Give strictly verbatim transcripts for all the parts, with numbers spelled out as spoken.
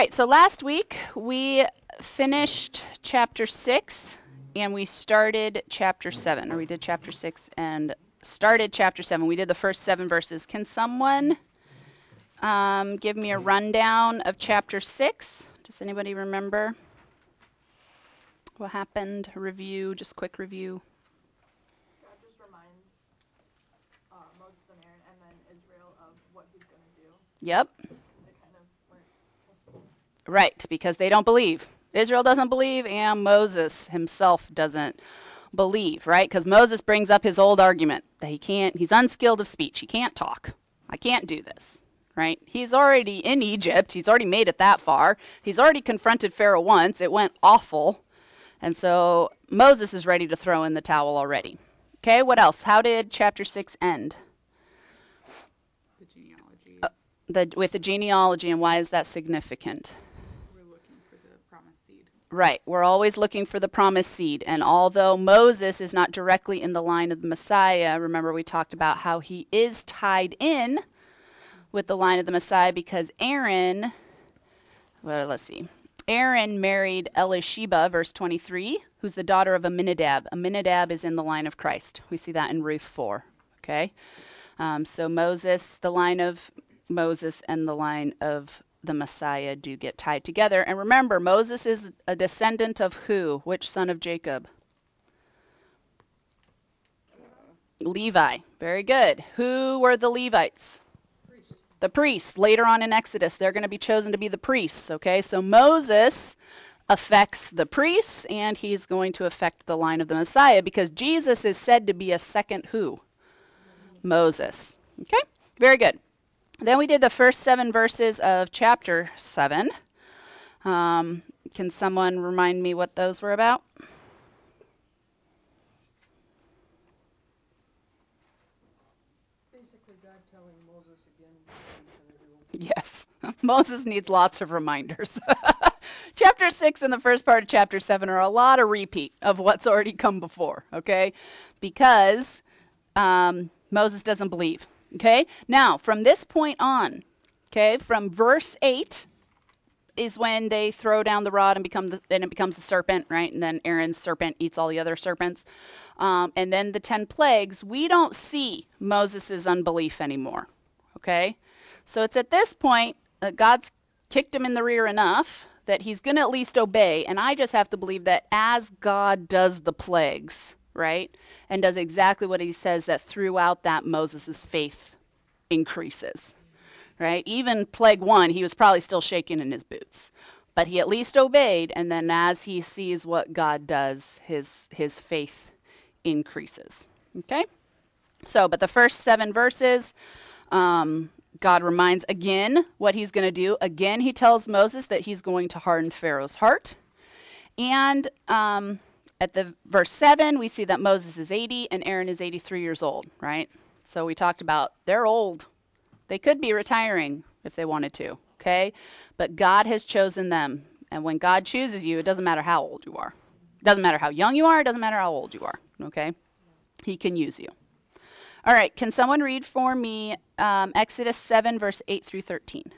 Right, so last week we finished chapter six and we started chapter seven, or we did chapter six and started chapter seven. We did the first seven verses. Can someone um, give me a rundown of chapter six? Does anybody remember what happened? A review, just quick review. God just reminds uh, Moses and Aaron and then Israel of what he's going to do. Yep. They kind of weren't trusting. Right, because they don't believe. Israel doesn't believe, and Moses himself doesn't believe, right? Because Moses brings up his old argument that he can't, he's unskilled of speech. He can't talk. I can't do this, right? He's already in Egypt. He's already made it that far. He's already confronted Pharaoh once. It went awful. And so Moses is ready to throw in the towel already. Okay, what else? How did chapter six end? The genealogy. Uh, the, with the genealogy, and why is that significant? We're looking for the promised seed. Right, we're always looking for the promised seed. And although Moses is not directly in the line of the Messiah, remember we talked about how he is tied in with the line of the Messiah because Aaron, well, let's see. Aaron married Elisheba, verse twenty-three, who's the daughter of Aminadab. Aminadab is in the line of Christ. We see that in Ruth four, okay? Um, so Moses, the line of Moses and the line of the Messiah do get tied together. And remember, Moses is a descendant of who? Which son of Jacob? Levi. Very good. Who were the Levites? The priests. Later on in Exodus, they're going to be chosen to be the priests, okay? So Moses affects the priests, and he's going to affect the line of the Messiah because Jesus is said to be a second who? Moses. Okay? Very good. Then we did the first seven verses of chapter seven. Um, can someone remind me what those were about? Basically, God telling Moses again what he's going to do. Yes. Moses needs lots of reminders. Chapter six and the first part of chapter seven are a lot of repeat of what's already come before, okay? Because um, Moses doesn't believe, okay? Now, from this point on, okay, from verse eight is when they throw down the rod and become the, and it becomes the serpent, right? And then Aaron's serpent eats all the other serpents. Um, and then the ten plagues, we don't see Moses' unbelief anymore, okay? So it's at this point that God's kicked him in the rear enough that he's going to at least obey. And I just have to believe that as God does the plagues, right, and does exactly what he says, that throughout that Moses' faith increases, right? Even plague one, he was probably still shaking in his boots. But he at least obeyed, and then as he sees what God does, his, his faith increases, okay? So, but the first seven verses, um, God reminds again what he's going to do. Again, he tells Moses that he's going to harden Pharaoh's heart. And um, at the verse seven, we see that Moses is eighty and Aaron is eighty-three years old, right? So we talked about they're old. They could be retiring if they wanted to, okay? But God has chosen them. And when God chooses you, it doesn't matter how old you are. It doesn't matter how young you are. It doesn't matter how old you are, okay? He can use you. All right, can someone read for me um, Exodus seven, verse eight through thirteen?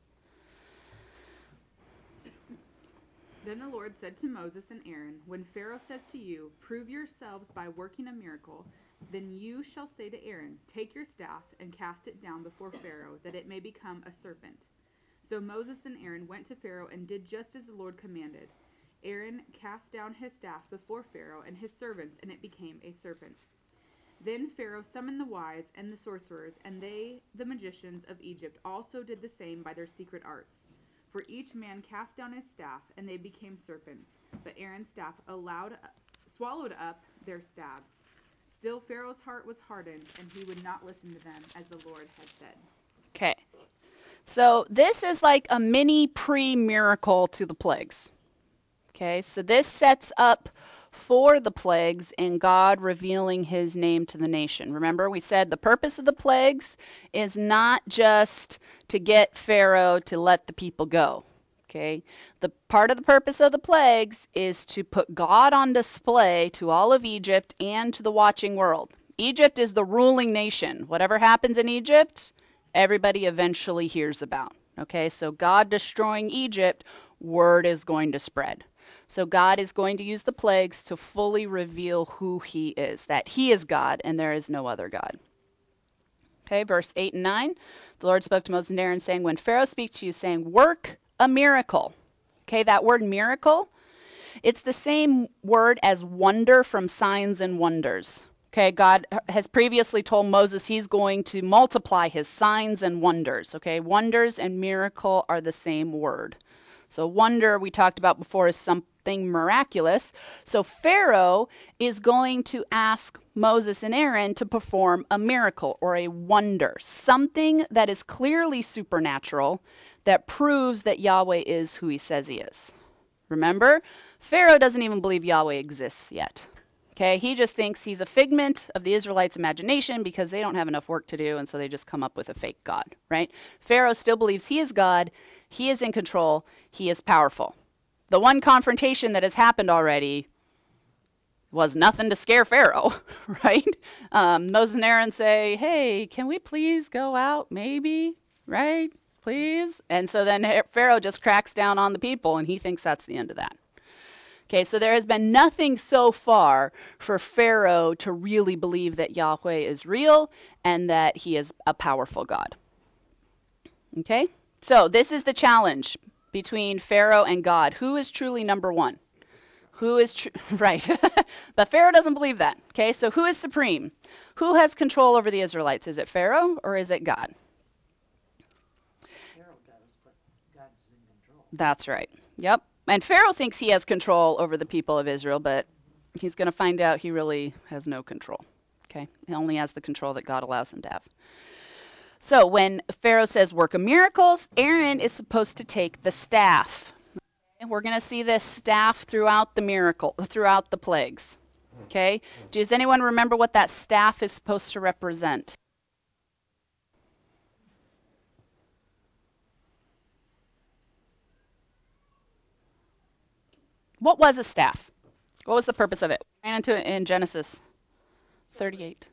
Then the Lord said to Moses and Aaron, when Pharaoh says to you, prove yourselves by working a miracle, then you shall say to Aaron, take your staff and cast it down before Pharaoh, that it may become a serpent. So Moses and Aaron went to Pharaoh and did just as the Lord commanded. Aaron cast down his staff before Pharaoh and his servants, and it became a serpent. Then Pharaoh summoned the wise and the sorcerers, and they, the magicians of Egypt, also did the same by their secret arts. For each man cast down his staff, and they became serpents. But Aaron's staff allowed, swallowed up their staves. Still Pharaoh's heart was hardened, and he would not listen to them, as the Lord had said. Okay. So this is like a mini pre-miracle to the plagues. Okay, so this sets up for the plagues and God revealing his name to the nation. Remember, we said the purpose of the plagues is not just to get Pharaoh to let the people go. Okay, the part of the purpose of the plagues is to put God on display to all of Egypt and to the watching world. Egypt is the ruling nation. Whatever happens in Egypt, everybody eventually hears about. Okay, so God destroying Egypt, word is going to spread. So God is going to use the plagues to fully reveal who he is, that he is God and there is no other God. Okay, verse eight and nine. The Lord spoke to Moses and Aaron, saying, when Pharaoh speaks to you, saying, work a miracle. Okay, that word miracle, it's the same word as wonder from signs and wonders. Okay, God has previously told Moses he's going to multiply his signs and wonders. Okay, wonders and miracle are the same word. So wonder, we talked about before, is something miraculous. So Pharaoh is going to ask Moses and Aaron to perform a miracle or a wonder, something that is clearly supernatural that proves that Yahweh is who he says he is. Remember, Pharaoh doesn't even believe Yahweh exists yet. Okay, he just thinks he's a figment of the Israelites' imagination because they don't have enough work to do, and so they just come up with a fake God, right? Pharaoh still believes he is God, he is in control, he is powerful. The one confrontation that has happened already was nothing to scare Pharaoh, right? Um, Moses and Aaron say, hey, can we please go out, maybe, right? Please? And so then Pharaoh just cracks down on the people, and he thinks that's the end of that. Okay, so there has been nothing so far for Pharaoh to really believe that Yahweh is real and that he is a powerful God. Okay, so this is the challenge between Pharaoh and God. Who is truly number one? Who is tr- right? But Pharaoh doesn't believe that. Okay, so who is supreme? Who has control over the Israelites? Is it Pharaoh or is it God? Pharaoh does, but God's in control. That's right. Yep. And Pharaoh thinks he has control over the people of Israel, but he's going to find out he really has no control. Okay? He only has the control that God allows him to have. So when Pharaoh says work of miracles, Aaron is supposed to take the staff. And we're going to see this staff throughout the miracle, throughout the plagues. Okay? Does anyone remember what that staff is supposed to represent? What was a staff? What was the purpose of it? We ran into it in Genesis thirty-eight.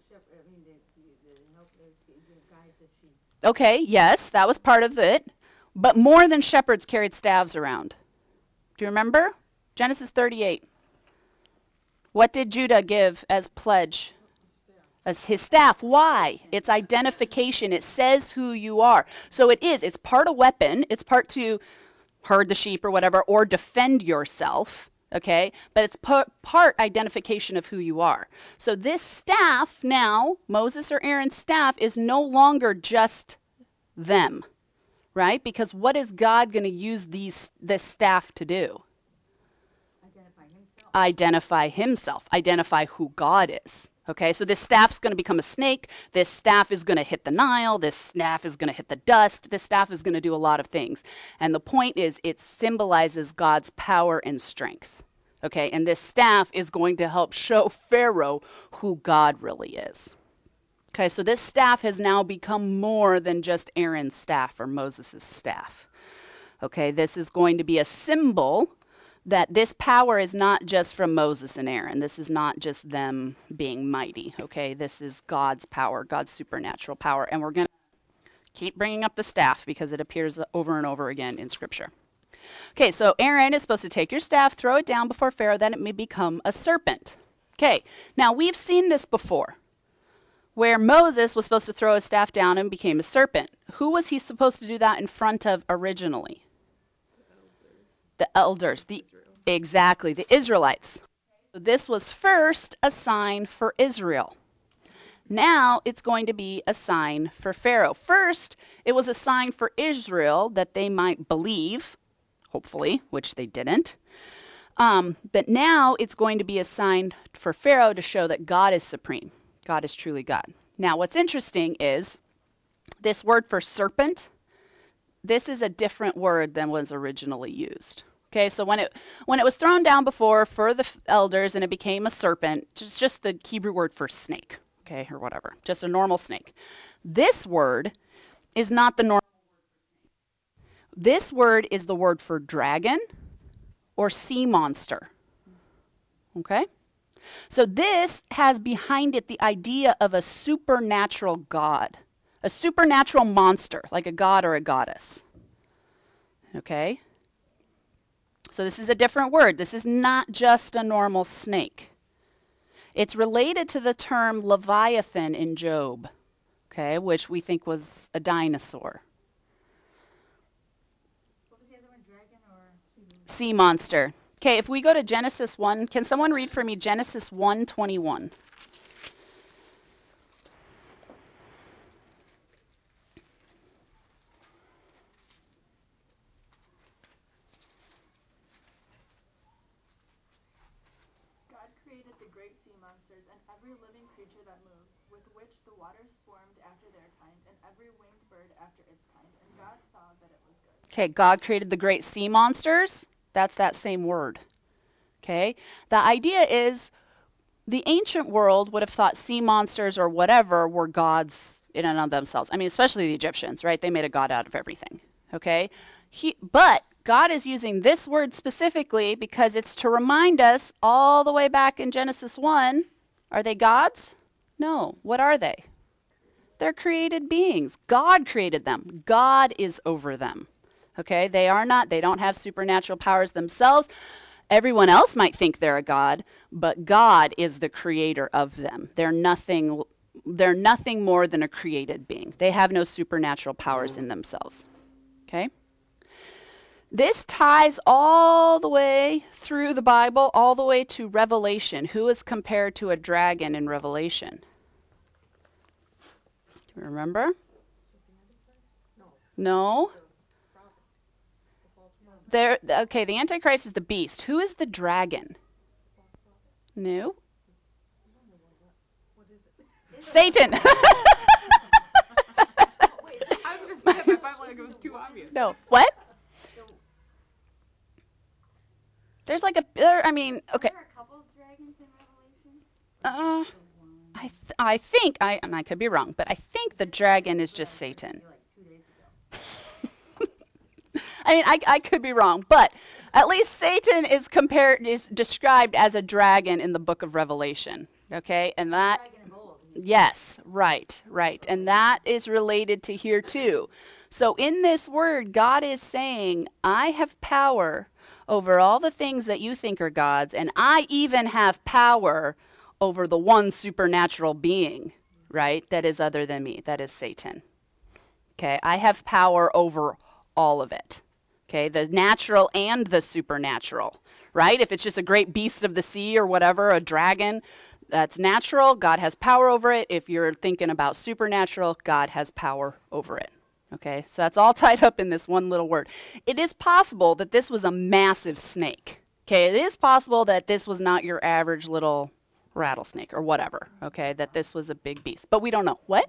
Okay, yes, that was part of it. But more than shepherds carried staves around. Do you remember? Genesis thirty-eight. What did Judah give as pledge? As his staff. Why? It's identification. It says who you are. So it is. It's part a weapon. It's part to herd the sheep or whatever, or defend yourself, okay? But it's p- part identification of who you are. So this staff now, Moses or Aaron's staff, is no longer just them, right? Because what is God going to use these this staff to do? Identify himself. Identify himself. Identify who God is. Okay, so this staff's going to become a snake. This staff is going to hit the Nile. This staff is going to hit the dust. This staff is going to do a lot of things. And the point is, it symbolizes God's power and strength. Okay, and this staff is going to help show Pharaoh who God really is. Okay, so this staff has now become more than just Aaron's staff or Moses' staff. Okay, this is going to be a symbol that this power is not just from Moses and Aaron. This is not just them being mighty, okay? This is God's power, God's supernatural power. And we're going to keep bringing up the staff because it appears over and over again in Scripture. Okay, so Aaron is supposed to take your staff, throw it down before Pharaoh, then it may become a serpent. Okay, now we've seen this before, where Moses was supposed to throw his staff down and became a serpent. Who was he supposed to do that in front of originally? The elders, the exactly, the Israelites. So this was first a sign for Israel. Now it's going to be a sign for Pharaoh. First, it was a sign for Israel that they might believe, hopefully, which they didn't. Um, but now it's going to be a sign for Pharaoh to show that God is supreme. God is truly God. Now, what's interesting is this word for serpent, this is a different word than was originally used. Okay, so when it when it was thrown down before for the f- elders and it became a serpent, it's just the Hebrew word for snake, okay, or whatever, just a normal snake. This word is not the normal word. This word is the word for dragon or sea monster. Okay? So this has behind it the idea of a supernatural God, a supernatural monster, like a god or a goddess. Okay? So this is a different word. This is not just a normal snake. It's related to the term Leviathan in Job, okay, which we think was a dinosaur. What was the other one, dragon or? Sea monster. Okay, if we go to Genesis one, can someone read for me Genesis one twenty-one? God created the great sea monsters and every living creature that moves, with which the waters swarmed after their kind, and every winged bird after its kind. And God saw that it was good. Okay, God created the great sea monsters. That's that same word. Okay? The idea is the ancient world would have thought sea monsters or whatever were gods in and of themselves. I mean, especially the Egyptians, right? They made a god out of everything. Okay? He, but God is using this word specifically because it's to remind us all the way back in Genesis one, are they gods? No. What are they? They're created beings. God created them. God is over them. Okay? They are not, they don't have supernatural powers themselves. Everyone else might think they're a god, but God is the creator of them. They're nothing they're nothing more than a created being. They have no supernatural powers in themselves. Okay? This ties all the way through the Bible, all the way to Revelation. Who is compared to a dragon in Revelation? Do you remember? No? There, okay, the Antichrist is the beast. Who is the dragon? No? Satan! I was going to say that, but I felt like it was too obvious. No. What? There's like a, there, I mean, okay. Are there a couple of dragons in Revelation? Uh, I, th- I think, I, and I could be wrong, but I think the dragon is just Satan. Like two days ago. I mean, I, I could be wrong, but at least Satan is compared, is described as a dragon in the book of Revelation. Okay, and that, Dragon of old. He's yes, right, right, and that is related to here too. So in this word, God is saying, I have power over all the things that you think are gods, and I even have power over the one supernatural being, right, that is other than me, that is Satan. Okay, I have power over all of it. Okay, the natural and the supernatural, right? If it's just a great beast of the sea or whatever, a dragon, that's natural. God has power over it. If you're thinking about supernatural, God has power over it. Okay, so that's all tied up in this one little word. It is possible that this was a massive snake. Okay, it is possible that this was not your average little rattlesnake or whatever. Okay, that this was a big beast, but we don't know. What?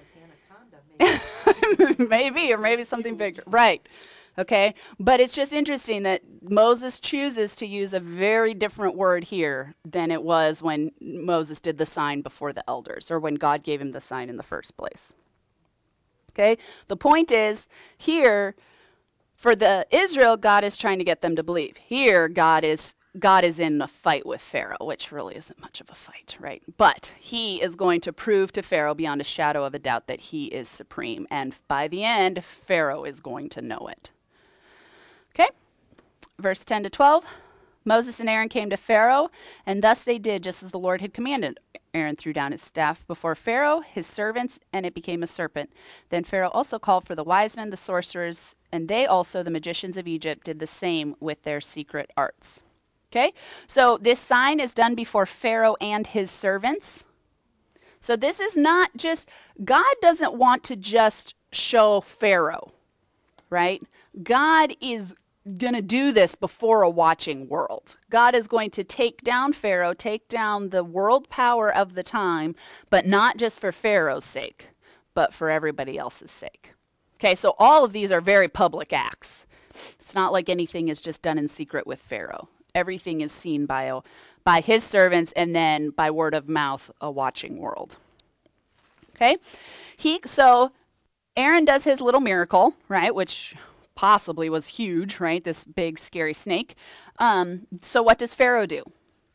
Like anaconda, maybe. Maybe, or maybe something bigger. Right. Okay. But it's just interesting that Moses chooses to use a very different word here than it was when Moses did the sign before the elders, or when God gave him the sign in the first place. Okay. The point is, here, for the Israel, God is trying to get them to believe. Here, God is God is in a fight with Pharaoh, which really isn't much of a fight, right? But he is going to prove to Pharaoh beyond a shadow of a doubt that he is supreme. And by the end, Pharaoh is going to know it. Okay? Verse ten to twelve. Moses and Aaron came to Pharaoh, and thus they did just as the Lord had commanded. Aaron threw down his staff before Pharaoh, his servants, and it became a serpent. Then Pharaoh also called for the wise men, the sorcerers, and they also, the magicians of Egypt, did the same with their secret arts. Okay, so this sign is done before Pharaoh and his servants. So this is not just, God doesn't want to just show Pharaoh, right? God is going to do this before a watching world. God is going to take down Pharaoh, take down the world power of the time, but not just for Pharaoh's sake, but for everybody else's sake. Okay, so all of these are very public acts. It's not like anything is just done in secret with Pharaoh. Everything is seen by a, by his servants, and then by word of mouth, a watching world. Okay? He so Aaron does his little miracle, right, which possibly was huge, right? This big scary snake. Um, so what does Pharaoh do?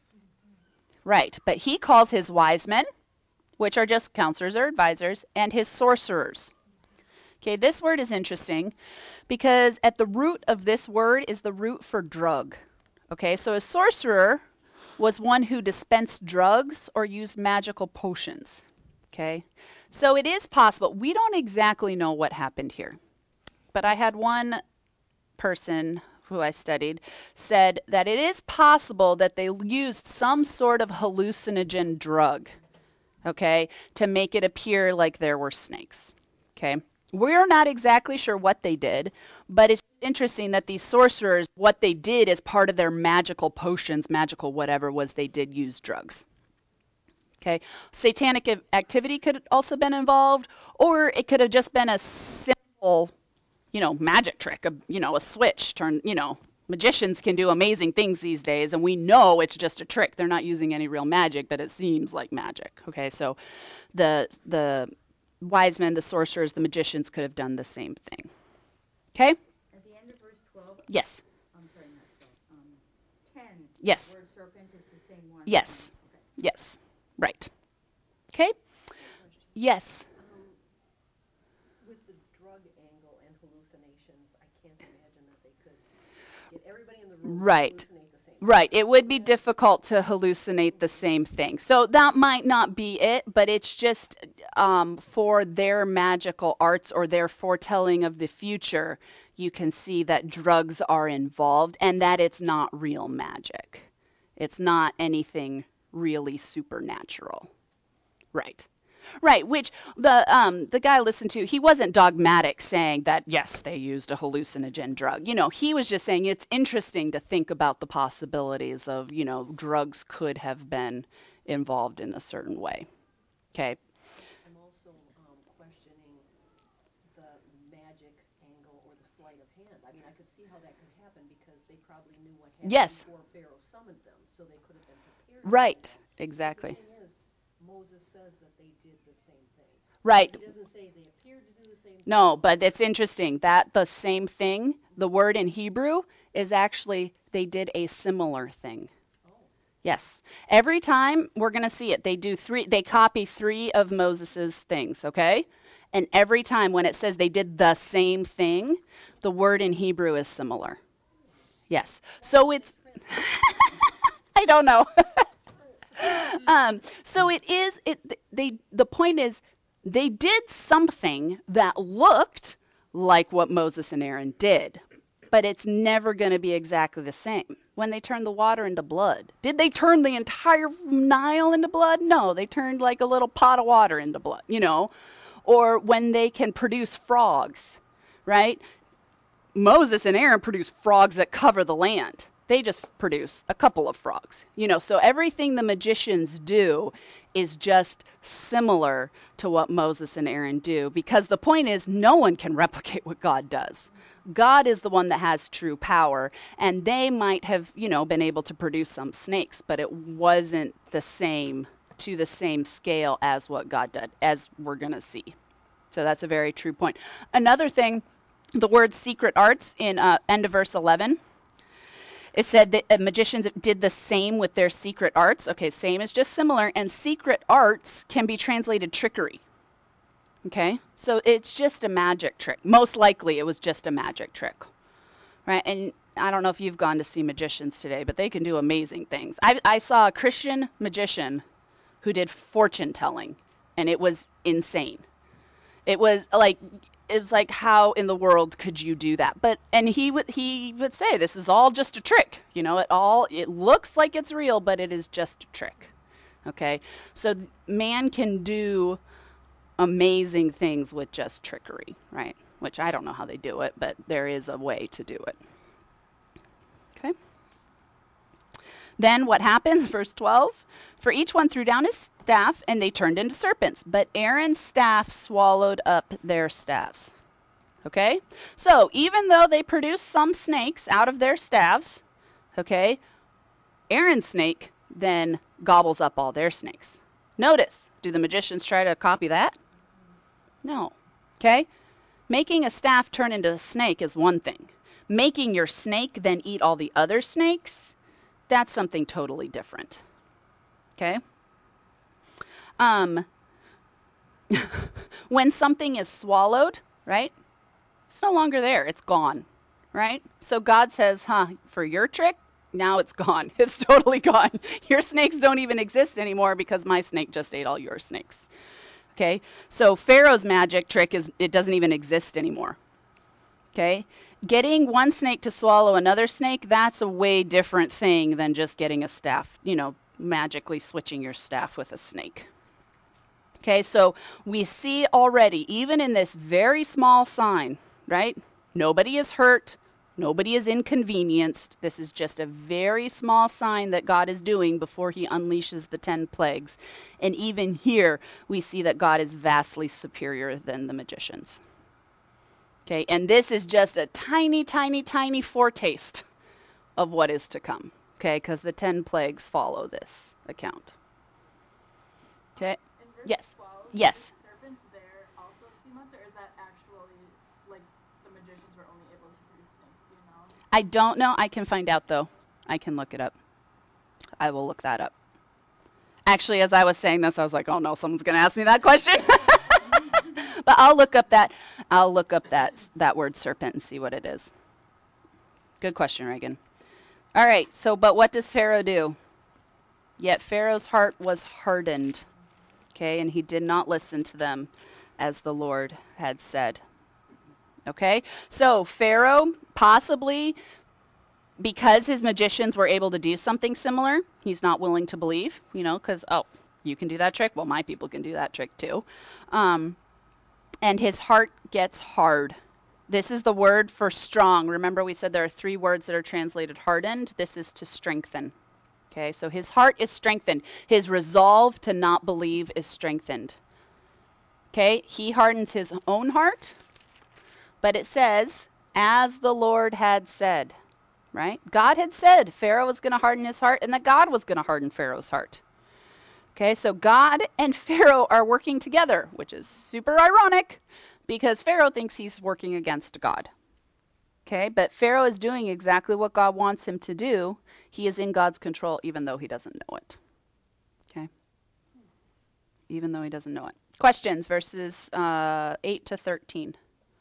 Right, but he calls his wise men, which are just counselors or advisors, and his sorcerers. Okay, this word is interesting because at the root of this word is the root for drug. Okay, so a sorcerer was one who dispensed drugs or used magical potions. Okay, so it is possible. We don't exactly know what happened here, but I had one person who I studied said that it is possible that they used some sort of hallucinogen drug, okay, to make it appear like there were snakes. Okay, we're not exactly sure what they did, but it's interesting that these sorcerers, what they did as part of their magical potions, magical whatever, was they did use drugs. Okay, satanic activity could have also been involved, or it could have just been a simple, you know, magic trick, a, you know, a switch turn, you know, magicians can do amazing things these days, and we know it's just a trick. They're not using any real magic, but it seems like magic. Okay, so the the wise men, the sorcerers, the magicians could have done the same thing. Okay? At the end of verse twelve, Yes. I'm sorry, not twelve, um, ten. Yes. The word serpent is the same one. Yes. Okay. Yes. Right. Okay? Yes. Um, with the drug angle and hallucinations, I can't imagine that they could get everybody in the room Right. to hallucinate the same. Right. It would be difficult to hallucinate the same thing. So that might not be it, but it's just um, for their magical arts or their foretelling of the future, you can see that drugs are involved and that it's not real magic. It's not anything really supernatural. Right. Right, which the um, the guy I listened to, he wasn't dogmatic saying that, yes, they used a hallucinogen drug. You know, he was just saying it's interesting to think about the possibilities of, you know, drugs could have been involved in a certain way. Okay. I'm also um, questioning the magic angle or the sleight of hand. I mean, I could see how that could happen because they probably knew what happened Yes. before Pharaoh summoned them, so they could have been prepared. Right, The exactly. thing is, Moses says that they did the same thing. Right. He doesn't say they appeared to do the same thing. No, but it's interesting that the same thing, the word in Hebrew is actually they did a similar thing. Yes. Every time we're going to see it, they do three, they copy three of Moses's things, okay? And every time when it says they did the same thing, the word in Hebrew is similar. Yes. So it's, I don't know. um, so it is, it, they, the point is, they did something that looked like what Moses and Aaron did, but it's never going to be exactly the same. When they turned the water into blood, did they turn the entire Nile into blood? No, they turned like a little pot of water into blood, you know. Or when they can produce frogs, right? Moses and Aaron produce frogs that cover the land. They just produce a couple of frogs, you know. So everything the magicians do is just similar to what Moses and Aaron do, because the point is no one can replicate what God does. God is the one that has true power, and they might have, you know, been able to produce some snakes, but it wasn't the same to the same scale as what God did, as we're going to see. So that's a very true point. Another thing, the word secret arts in uh, end of verse eleven, it said that uh, magicians did the same with their secret arts. Okay, same is just similar, and secret arts can be translated trickery. Okay, so it's just a magic trick. Most likely it was just a magic trick, right? And I don't know if you've gone to see magicians today, but they can do amazing things. I, I saw a Christian magician who did fortune telling, and it was insane. It was like, it was like, how in the world could you do that? But, and he would, he would say, this is all just a trick. You know, it all, it looks like it's real, but it is just a trick. Okay, so man can do amazing things with just trickery, right? Which I don't know how they do it, but there is a way to do it. Okay. Then what happens? Verse twelve. For each one threw down his staff, and they turned into serpents. But Aaron's staff swallowed up their staffs. Okay? So even though they produced some snakes out of their staffs, okay, Aaron's snake then gobbles up all their snakes. Notice, do the magicians try to copy that? No. Okay? Making a staff turn into a snake is one thing. Making your snake then eat all the other snakes, that's something totally different. Okay? Um, when something is swallowed, right? It's no longer there. It's gone, right? So God says, huh, for your trick, now it's gone. It's totally gone. Your snakes don't even exist anymore because my snake just ate all your snakes. Okay? So Pharaoh's magic trick is it doesn't even exist anymore. Okay? Getting one snake to swallow another snake, that's a way different thing than just getting a staff, you know, magically switching your staff with a snake. Okay, so we see already, even in this very small sign, right? Nobody is hurt. Nobody is inconvenienced. This is just a very small sign that God is doing before he unleashes the ten plagues. And even here, we see that God is vastly superior than the magicians. Okay, and this is just a tiny, tiny, tiny foretaste of what is to come. Okay, because the ten plagues follow this account. Okay. In verse Yes. twelve, Yes. is serpents there also sea months, or is that actually like the magicians were only able to produce snakes? Do you know? I don't know. I can find out, though. I can look it up. I will look that up. Actually, as I was saying this, I was like, oh, no, someone's going to ask me that question. But I'll look up that I'll look up that that word serpent and see what it is. Good question, Reagan. All right, so but what does Pharaoh do? Yet Pharaoh's heart was hardened. Okay, and he did not listen to them as the Lord had said. Okay? So Pharaoh possibly because his magicians were able to do something similar, he's not willing to believe, you know, cuz oh, you can do that trick? Well, my people can do that trick too. Um And his heart gets hard. This is the word for strong. Remember, we said there are three words that are translated hardened. This is to strengthen. Okay, so his heart is strengthened. His resolve to not believe is strengthened. Okay, he hardens his own heart, but it says, as the Lord had said, right? God had said Pharaoh was going to harden his heart and that God was going to harden Pharaoh's heart. Okay, so God and Pharaoh are working together, which is super ironic because Pharaoh thinks he's working against God. Okay, but Pharaoh is doing exactly what God wants him to do. He is in God's control even though he doesn't know it. Okay, even though he doesn't know it. Questions, verses uh, eight to thirteen.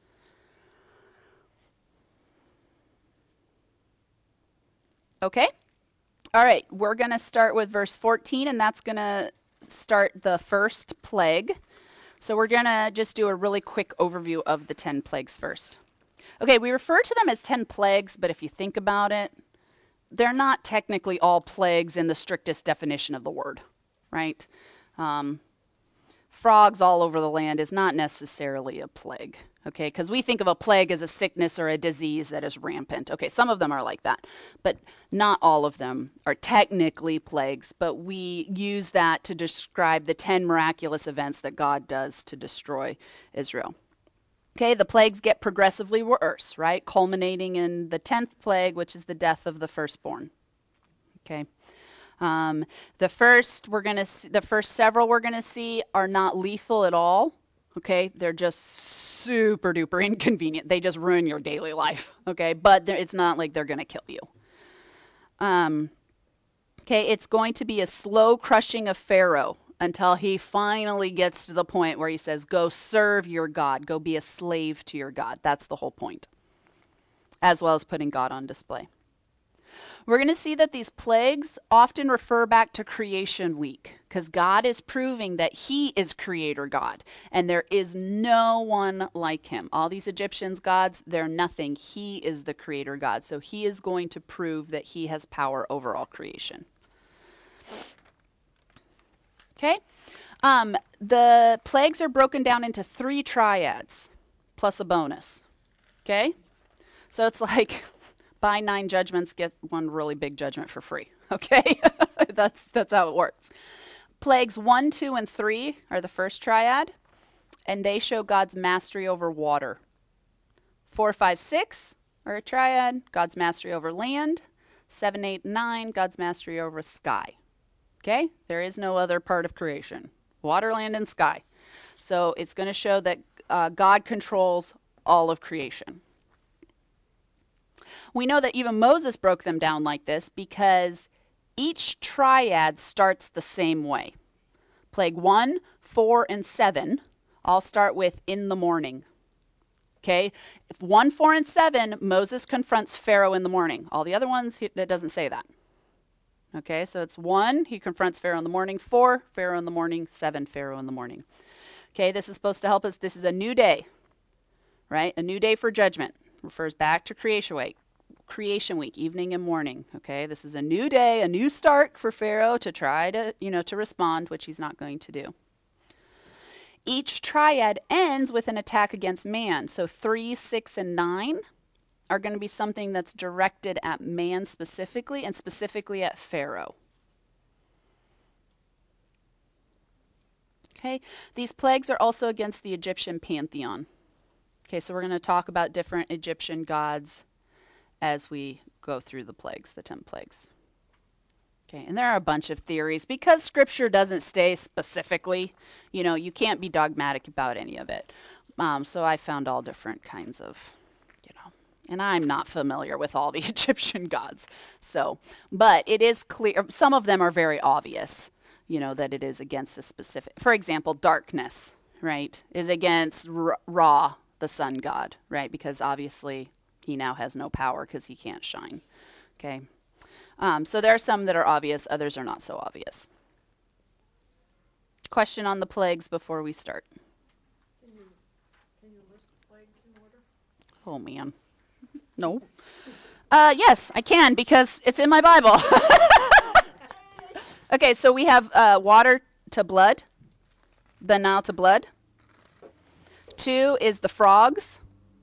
Okay. All right, we're going to start with verse fourteen, and that's going to start the first plague. So we're going to just do a really quick overview of the ten plagues first. Okay, we refer to them as ten plagues, but if you think about it, they're not technically all plagues in the strictest definition of the word, right? Um, frogs all over the land is not necessarily a plague, okay? Because we think of a plague as a sickness or a disease that is rampant. Okay, some of them are like that, but not all of them are technically plagues, but we use that to describe the ten miraculous events that God does to destroy Israel. Okay, the plagues get progressively worse, right? Culminating in the tenth plague, which is the death of the firstborn. Okay. Um, the first we're gonna see, the first several we're gonna see are not lethal at all. Okay, they're just super duper inconvenient. They just ruin your daily life. Okay, but it's not like they're gonna kill you. Um, okay, it's going to be a slow crushing of Pharaoh until he finally gets to the point where he says, "Go serve your God. Go be a slave to your God." That's the whole point, as well as putting God on display. We're going to see that these plagues often refer back to creation week because God is proving that he is creator God and there is no one like him. All these Egyptians gods, they're nothing. He is the creator God. So he is going to prove that he has power over all creation. Okay? Um, the plagues are broken down into three triads plus a bonus. Okay? So it's like buy nine judgments, get one really big judgment for free. Okay? that's that's how it works. Plagues one, two, and three are the first triad, and they show God's mastery over water. Four, five, six are a triad, God's mastery over land. Seven, eight, nine, God's mastery over sky. Okay? There is no other part of creation. Water, land, and sky. So it's going to show that uh, God controls all of creation. We know that even Moses broke them down like this because each triad starts the same way. Plague one, four, and seven all start with in the morning. Okay, if one, four, and seven, Moses confronts Pharaoh in the morning. All the other ones, he, it doesn't say that. Okay, so it's one, he confronts Pharaoh in the morning. Four, Pharaoh in the morning. Seven, Pharaoh in the morning. Okay, this is supposed to help us. This is a new day, right? A new day for judgment. Refers back to creation week. Creation week, evening and morning. Okay, this is a new day, a new start for Pharaoh to try to, you know, to respond, which he's not going to do. Each triad ends with an attack against man. So three, six, and nine are going to be something that's directed at man specifically, and specifically at Pharaoh. Okay, these plagues are also against the Egyptian pantheon. Okay, so we're going to talk about different Egyptian gods as we go through the plagues, the ten plagues. Okay, and there are a bunch of theories. Because Scripture doesn't stay specifically, you know, you can't be dogmatic about any of it. Um, so I found all different kinds of, you know, and I'm not familiar with all the Egyptian gods. So, but it is clear, some of them are very obvious, you know, that it is against a specific, for example, darkness, right, is against R- Ra, the sun god, right, because obviously he now has no power because he can't shine. Okay. Um, so there are some that are obvious, others are not so obvious. Question on the plagues before we start. Can you, can you list the plagues in order? Oh, man. No. Uh, yes, I can because it's in my Bible. Okay, so we have uh, water to blood, the Nile to blood. Two is the frogs.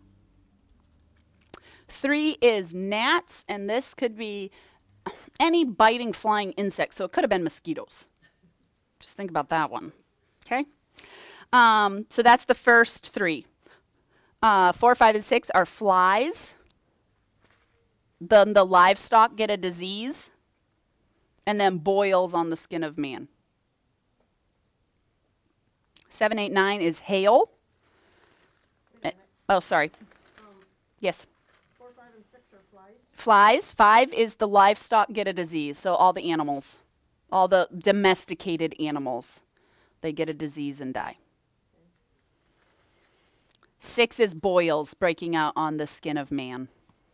Three is gnats, and this could be any biting flying insect, so it could have been mosquitoes. Just think about that one. Okay? Um, so that's the first three. Uh, four, five, and six are flies. Then the livestock get a disease, and then boils on the skin of man. Seven, eight, nine is hail. Uh, oh, sorry. Um, Yes. four, five, and six are flies. Flies. Five is the livestock get a disease. So all the animals, all the domesticated animals, they get a disease and die. Six is boils breaking out on the skin of man.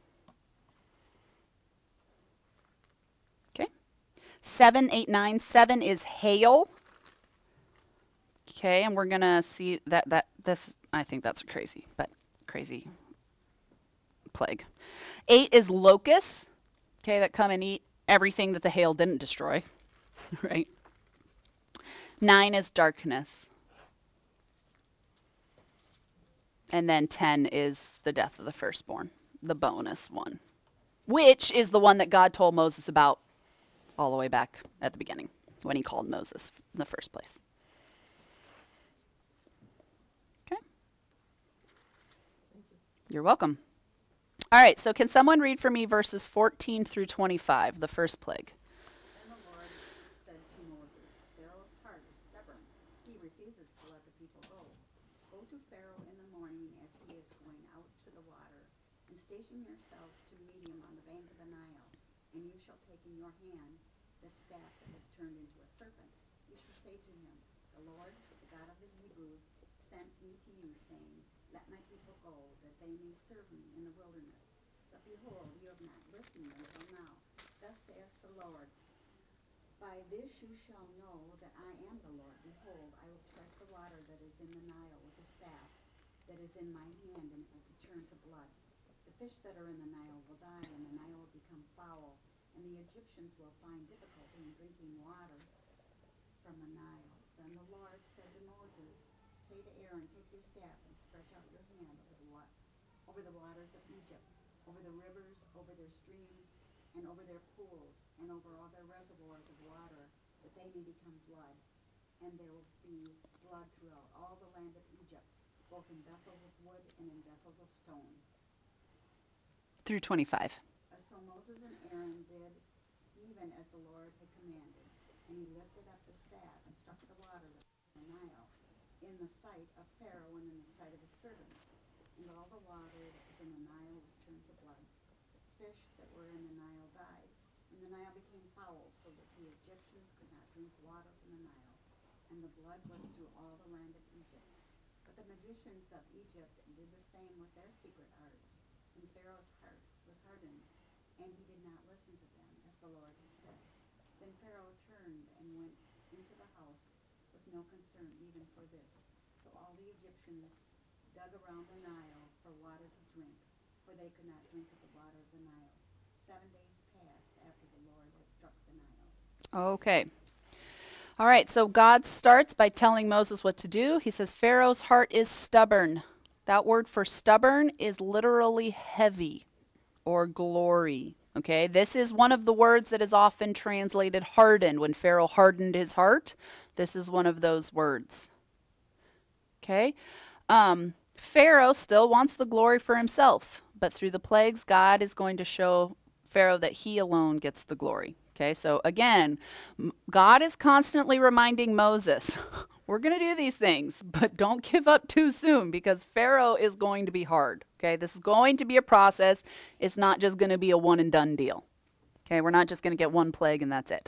Okay. Seven, eight, nine. Seven is hail. Okay, and we're gonna see that that this. I think that's crazy, but crazy plague. Eight is locusts. Okay, that come and eat everything that the hail didn't destroy. Right. Nine is darkness. And then ten is the death of the firstborn, the bonus one, which is the one that God told Moses about all the way back at the beginning when he called Moses in the first place. Okay. You're welcome. All right, so can someone read for me verses fourteen through twenty-five, the first plague? Then the Lord said to Moses, Pharaoh's heart is stubborn. He refuses to let the people go. Go to Pharaoh in the morning as he is going out to the water, and station yourselves to meet him on the bank of the Nile. And you shall take in your hand the staff that is turned into a serpent. You shall say to him, The Lord, the God of the Hebrews, sent me to you, saying, Let my people go, that they may serve me in the wilderness. But behold, you have not listened until now. Thus saith the Lord, By this you shall know that I am the Lord. Behold, I will strike the water that is in the Nile with a staff that is in my hand, and it will be turned to blood. The fish that are in the Nile will die, and the Nile will become foul, and the Egyptians will find difficulty in drinking water from the Nile. Then the Lord said to Moses, Say to Aaron, Take your staff and stretch out your hand over the, wa- over the waters of Egypt, over the rivers, over their streams, and over their pools, and over all their reservoirs of water, that they may become blood. And there will be blood throughout all the land of Egypt, both in vessels of wood and in vessels of stone. Through twenty-five. Uh, So Moses and Aaron did even as the Lord had commanded, and he lifted up the staff and struck the water that was in the Nile, in the sight of Pharaoh and in the sight of his servants. And all the water that was in the Nile was turned to blood. The fish that were in the Nile died, and the Nile became foul, so that the Egyptians could not drink water from the Nile. And the blood was through all the land of Egypt. But the magicians of Egypt did the same with their secret arts, and Pharaoh's heart was hardened, and he did not listen to them, as the Lord had said. Then Pharaoh turned and went into the house with no concern even for this. So all the Egyptians dug around the Nile for water to drink, for they could not drink of the water of the Nile. Seven days passed after the Lord had struck the Nile. Okay. All right, so God starts by telling Moses what to do. He says, Pharaoh's heart is stubborn. That word for stubborn is literally heavy or glory. Okay, this is one of the words that is often translated hardened. When Pharaoh hardened his heart, this is one of those words. Okay, um, Pharaoh still wants the glory for himself, but through the plagues, God is going to show Pharaoh that he alone gets the glory. Okay, so again, m- God is constantly reminding Moses, we're going to do these things, but don't give up too soon because Pharaoh is going to be hard. Okay, this is going to be a process. It's not just going to be a one and done deal. Okay, we're not just going to get one plague and that's it.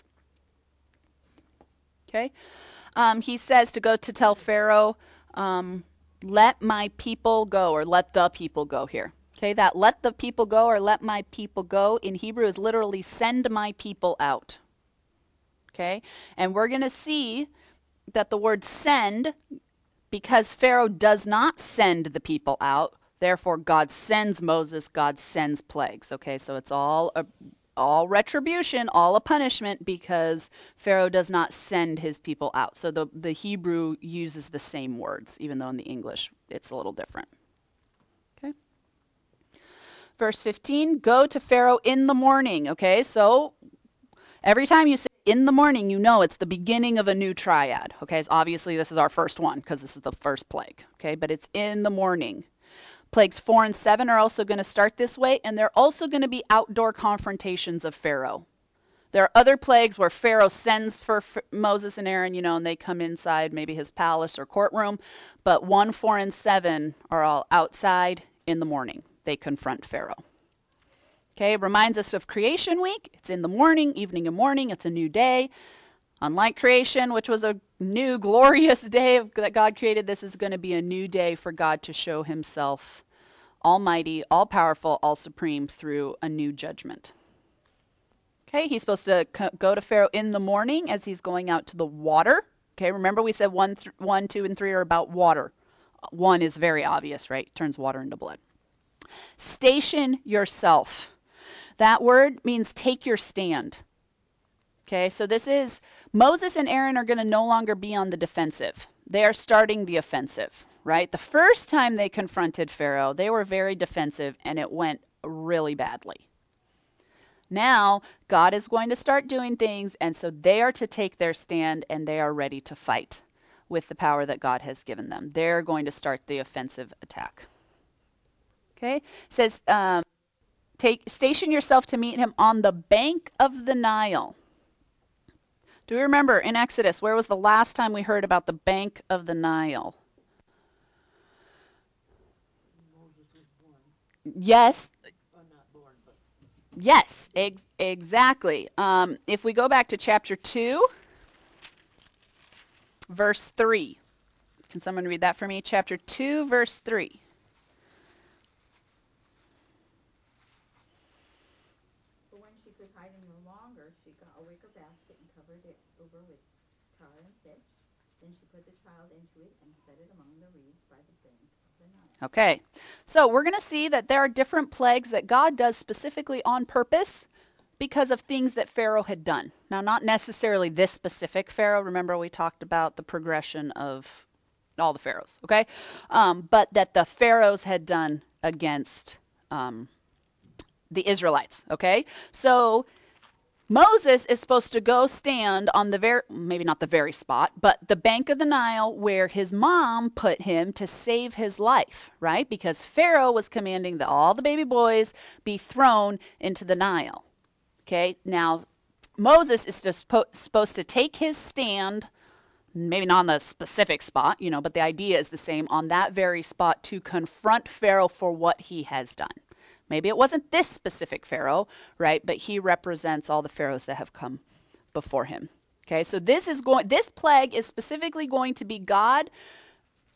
Okay, um, he says to go to tell Pharaoh, um, let my people go, or let the people go here. Okay, that let the people go or let my people go in Hebrew is literally send my people out. Okay, and we're going to see that the word send, because Pharaoh does not send the people out, therefore God sends Moses, God sends plagues. Okay, so it's all a, all retribution, all a punishment because Pharaoh does not send his people out. So the, the Hebrew uses the same words, even though in the English it's a little different. Verse fifteen, go to Pharaoh in the morning. Okay, so every time you say in the morning, you know it's the beginning of a new triad. Okay, so obviously this is our first one because this is the first plague. Okay, but it's in the morning. Plagues four and seven are also going to start this way, and they're also going to be outdoor confrontations of Pharaoh. There are other plagues where Pharaoh sends for F- Moses and Aaron, you know, and they come inside maybe his palace or courtroom. But one, four, and seven are all outside in the morning. They confront Pharaoh. Okay, it reminds us of creation week. It's in the morning, evening and morning. It's a new day. Unlike creation, which was a new glorious day of, that God created, this is going to be a new day for God to show himself almighty, all-powerful, all-supreme through a new judgment. Okay, he's supposed to co- go to Pharaoh in the morning as he's going out to the water. Okay, remember we said one, th- one, two, and three are about water. One is very obvious, right? Turns water into blood. Station yourself. That word means take your stand. Okay, so this is, Moses and Aaron are going to no longer be on the defensive. They are starting the offensive, right? The first time they confronted Pharaoh, they were very defensive and it went really badly. Now, God is going to start doing things, and so they are to take their stand and they are ready to fight with the power that God has given them. They're going to start the offensive attack. Okay, it says, um, take station yourself to meet him on the bank of the Nile. Do we remember in Exodus, where was the last time we heard about the bank of the Nile? Moses was born, Yes, well, not born, but yes, ex- exactly. Um, if we go back to chapter two, verse three. Can someone read that for me? Chapter two, verse three. But when she could hide him no longer, she got a wicker basket and covered it over with tar and pitch. Then she put the child into it and set it among the reeds by the bank of the Nile. Okay, so we're going to see that there are different plagues that God does specifically on purpose because of things that Pharaoh had done. Now, not necessarily this specific Pharaoh. Remember, we talked about the progression of all the pharaohs, okay? Um, but that the pharaohs had done against um, the Israelites, okay? So Moses is supposed to go stand on the very, maybe not the very spot, but the bank of the Nile where his mom put him to save his life, right? Because Pharaoh was commanding that all the baby boys be thrown into the Nile. Okay, now Moses is suppo- supposed to take his stand, maybe not on the specific spot, you know, but the idea is the same, on that very spot to confront Pharaoh for what he has done. Maybe it wasn't this specific Pharaoh, right? But he represents all the pharaohs that have come before him. Okay, so this is going. This plague is specifically going to be God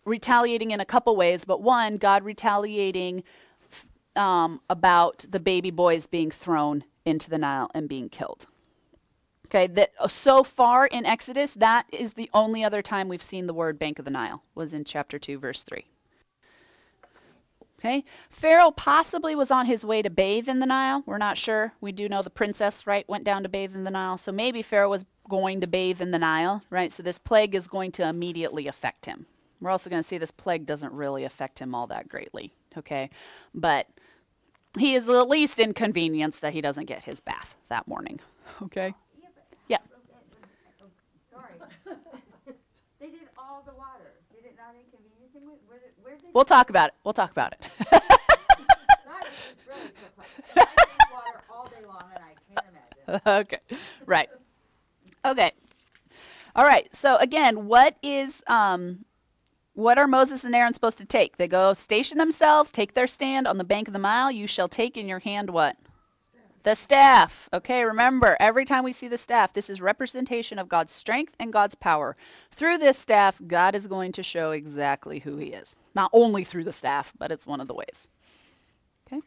retaliating in a couple ways, but one, God retaliating um, about the baby boys being thrown into the Nile and being killed. Okay, that so far in Exodus, that is the only other time we've seen the word bank of the Nile, was in chapter two, verse three. Okay, Pharaoh possibly was on his way to bathe in the Nile. We're not sure. We do know the princess, right, went down to bathe in the Nile. So maybe Pharaoh was going to bathe in the Nile, right? So this plague is going to immediately affect him. We're also going to see this plague doesn't really affect him all that greatly, okay? But he is at least inconvenienced that he doesn't get his bath that morning, okay? Yeah, but. Yeah. Oh, sorry. They did all the water. Did it not inconvenience him? Where, where, where did We'll talk about it. We'll talk about it. Sorry, it's really complex. I drink water all day long, and I can't imagine. Okay, right. Okay. All right. So again, what is um, what are Moses and Aaron supposed to take? They go station themselves, take their stand on the bank of the Nile. You shall take in your hand what? The staff. Okay, remember, every time we see the staff, this is representation of God's strength and God's power. Through this staff, God is going to show exactly who he is. Not only through the staff, but it's one of the ways. Okay.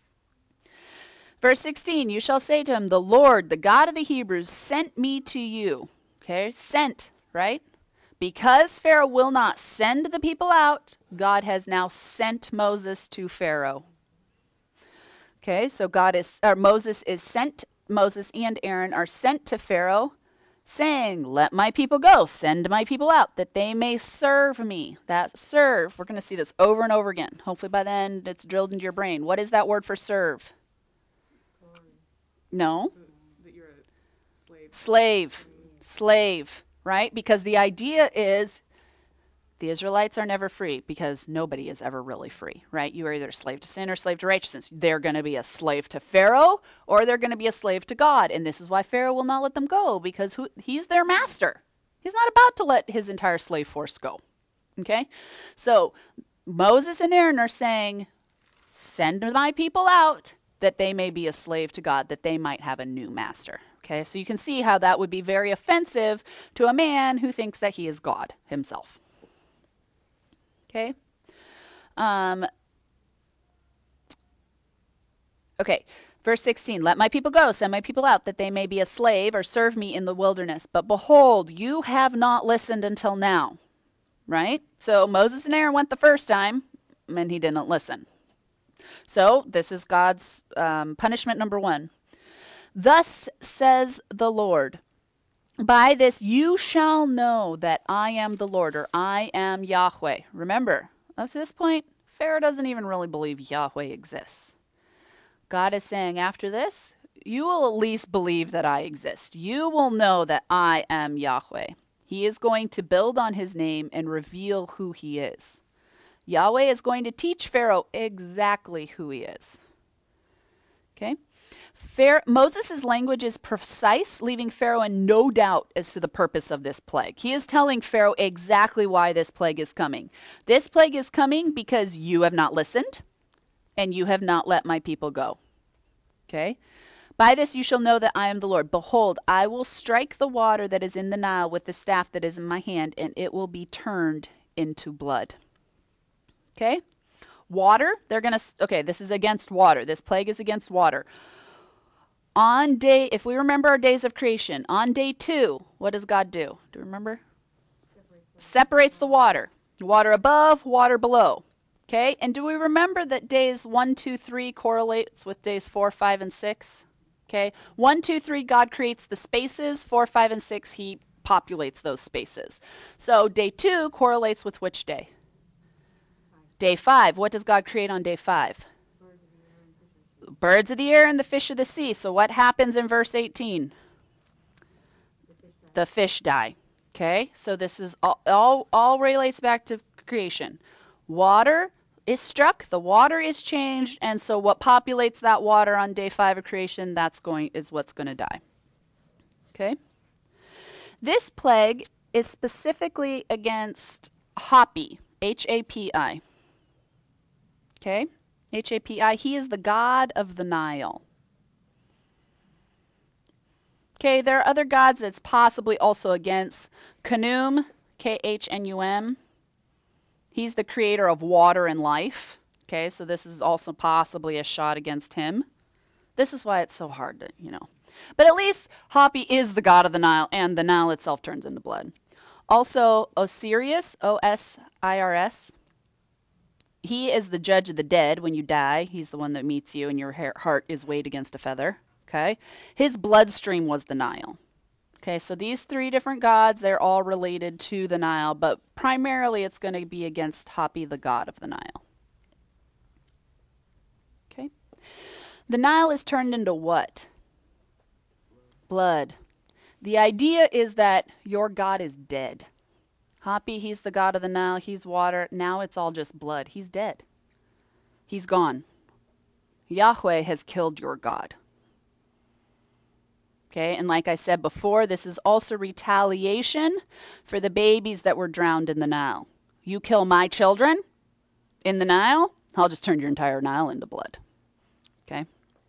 Verse sixteen, you shall say to him, the Lord, the God of the Hebrews, sent me to you. Okay, sent, right? Because Pharaoh will not send the people out, God has now sent Moses to Pharaoh. Okay, so God is, or Moses is sent, Moses and Aaron are sent to Pharaoh, saying, let my people go, send my people out, that they may serve me. That serve, we're going to see this over and over again. Hopefully by then it's drilled into your brain. What is that word for serve? No. That you're a slave. Slave. Slave, right? Because the idea is the Israelites are never free because nobody is ever really free, right? You are either a slave to sin or slave to righteousness. They're going to be a slave to Pharaoh or they're going to be a slave to God. And this is why Pharaoh will not let them go, because who, he's their master. He's not about to let his entire slave force go. Okay? So Moses and Aaron are saying, send my people out that they may be a slave to God, that they might have a new master. Okay? So you can see how that would be very offensive to a man who thinks that he is God himself. Okay. Um, okay. Verse sixteen, let my people go, send my people out, that they may be a slave or serve me in the wilderness. But behold, you have not listened until now. Right? So Moses and Aaron went the first time, and he didn't listen. So this is God's um, punishment number one. Thus says the Lord, by this you shall know that I am the Lord, or I am Yahweh. Remember, up to this point, Pharaoh doesn't even really believe Yahweh exists. God is saying after this, you will at least believe that I exist. You will know that I am Yahweh. He is going to build on his name and reveal who he is. Yahweh is going to teach Pharaoh exactly who he is. Okay? Pharaoh, Moses' language is precise, leaving Pharaoh in no doubt as to the purpose of this plague. He is telling Pharaoh exactly why this plague is coming. This plague is coming because you have not listened and you have not let my people go. Okay? By this you shall know that I am the Lord. Behold, I will strike the water that is in the Nile with the staff that is in my hand, and it will be turned into blood. Okay? Water, they're going to, okay, this is against water. This plague is against water. On day, if we remember our days of creation, on day two, what does God do? Do you remember? Separates, Separates the water. Water above, water below. Okay, and do we remember that days one, two, three correlates with days four, five, and six? Okay, one, two, three, God creates the spaces. Four, five, and six, he populates those spaces. So day two correlates with which day? Day five. What does God create on day five? Birds of the air and the fish of the sea. So what happens in verse eighteen? The fish die. Okay, so this is all, all, all relates back to creation. Water is struck, the water is changed, and so what populates that water on day five of creation, that's going is what's going to die. Okay? This plague is specifically against Hapi, H A P I. Okay? H A P I, he is the god of the Nile. Okay, there are other gods that's possibly also against. Khnum, K H N U M. He's the creator of water and life. Okay, so this is also possibly a shot against him. This is why it's so hard to, you know. But at least Hapi is the god of the Nile, and the Nile itself turns into blood. Also, Osiris, O S I R S, he is the judge of the dead when you die. He's the one that meets you and your ha- heart is weighed against a feather. Okay, his bloodstream was the Nile. Okay, so these three different gods, they're all related to the Nile, but primarily it's going to be against Hapi, the god of the Nile. Okay, the Nile is turned into what? Blood. The idea is that your God is dead. Hapi, he's the god of the Nile, he's water. Now it's all just blood. He's dead. He's gone. Yahweh has killed your God. Okay, and like I said before, this is also retaliation for the babies that were drowned in the Nile. You kill my children in the Nile, I'll just turn your entire Nile into blood. Okay.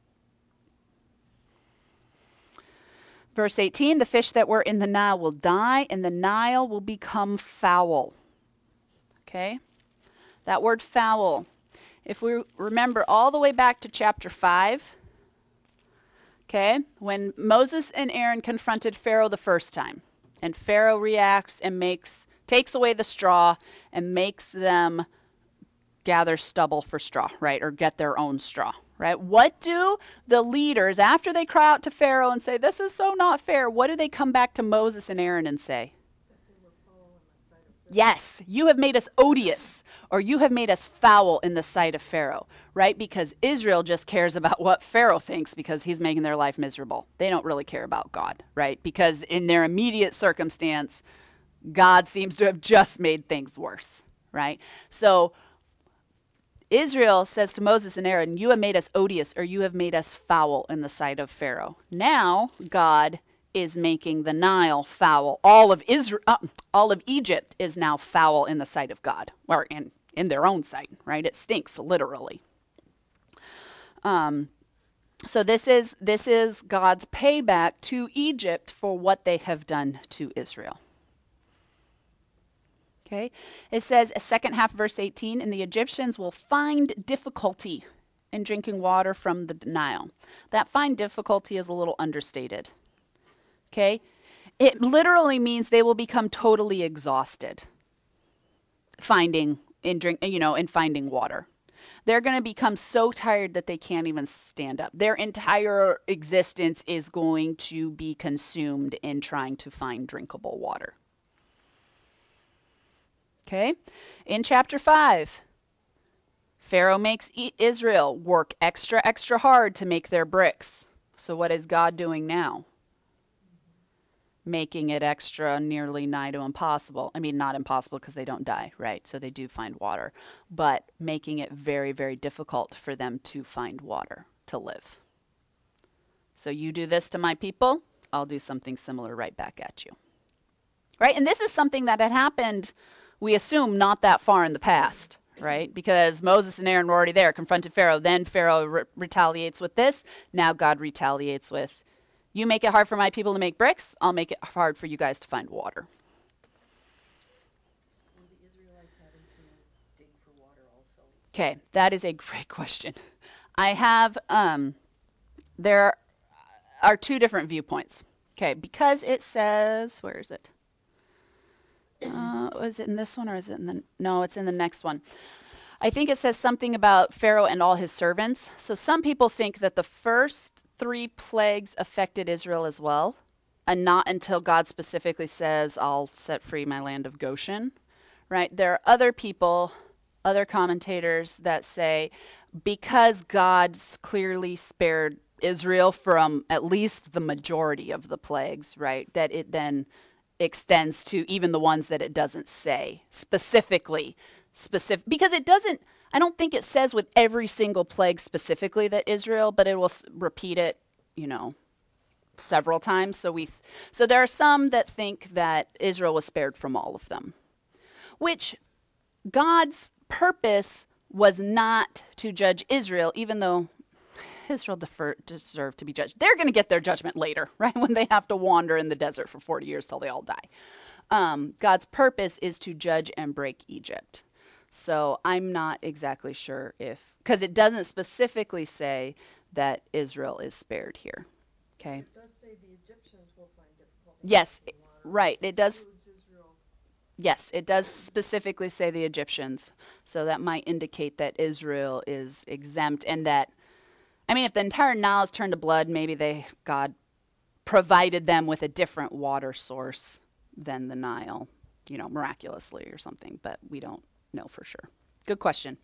Verse eighteen, the fish that were in the Nile will die, and the Nile will become foul. Okay? That word foul. If we remember all the way back to chapter five, okay, when Moses and Aaron confronted Pharaoh the first time, and Pharaoh reacts and makes, takes away the straw and makes them gather stubble for straw, right, or get their own straw. Right? What do the leaders, after they cry out to Pharaoh and say, this is so not fair, what do they come back to Moses and Aaron and say? Yes, you have made us odious, or you have made us foul in the sight of Pharaoh, right? Because Israel just cares about what Pharaoh thinks because he's making their life miserable. They don't really care about God, right? Because in their immediate circumstance, God seems to have just made things worse, right? So Israel says to Moses and Aaron, you have made us odious, or you have made us foul in the sight of Pharaoh. Now God is making the Nile foul. All of Israel, uh, all of Egypt is now foul in the sight of God, or in, in their own sight, right? It stinks literally. Um, so this is this is God's payback to Egypt for what they have done to Israel. Okay, it says, a second half, verse eighteen, and the Egyptians will find difficulty in drinking water from the Nile. That find difficulty is a little understated. Okay, it literally means they will become totally exhausted finding in drink, you know, in finding water. They're going to become so tired that they can't even stand up. Their entire existence is going to be consumed in trying to find drinkable water. Okay, in chapter five, Pharaoh makes Israel work extra, extra hard to make their bricks. So what is God doing now? Making it extra nearly nigh to impossible. I mean, not impossible because they don't die, right? So they do find water, but making it very, very difficult for them to find water to live. So you do this to my people, I'll do something similar right back at you. Right? And this is something that had happened, we assume, not that far in the past, right? Because Moses and Aaron were already there, confronted Pharaoh. Then Pharaoh re- retaliates with this. Now God retaliates with, you make it hard for my people to make bricks, I'll make it hard for you guys to find water. Were the Israelites having to dig for water also? Okay, that is a great question. I have, um, there are two different viewpoints. Okay, because it says, where is it? Uh, was it in this one or is it in the, no, it's in the next one. I think it says something about Pharaoh and all his servants. So some people think that the first three plagues affected Israel as well, and not until God specifically says, I'll set free my land of Goshen, right? There are other people, other commentators that say, because God's clearly spared Israel from at least the majority of the plagues, right, that it then extends to even the ones that it doesn't say specifically, specific, because it doesn't, I don't think it says with every single plague specifically that Israel, but it will s- repeat it, you know, several times. So we, th- so there are some that think that Israel was spared from all of them, which God's purpose was not to judge Israel, even though Israel defer, deserved to be judged. They're going to get their judgment later, right? When they have to wander in the desert for forty years till they all die. Um, God's purpose is to judge and break Egypt. So I'm not exactly sure if, because it doesn't specifically say that Israel is spared here. Okay. It does say the Egyptians will find difficulty. Yes, drinking water, right. which It does. includes Israel. Yes, it does specifically say the Egyptians. So that might indicate that Israel is exempt and that, I mean, if the entire Nile is turned to blood, maybe they, God provided them with a different water source than the Nile, you know, miraculously or something, but we don't know for sure. Good question.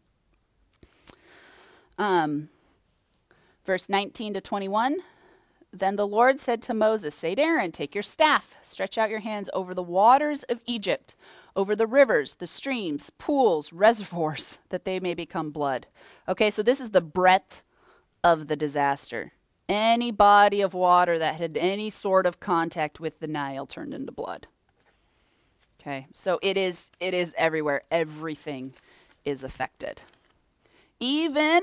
Um, verse nineteen to twenty-one. Then the Lord said to Moses, say to Aaron, take your staff, stretch out your hands over the waters of Egypt, over the rivers, the streams, pools, reservoirs, that they may become blood. Okay, so this is the breadth of the disaster. Any body of water that had any sort of contact with the Nile turned into blood. Okay, so it is it is everywhere. Everything is affected. Even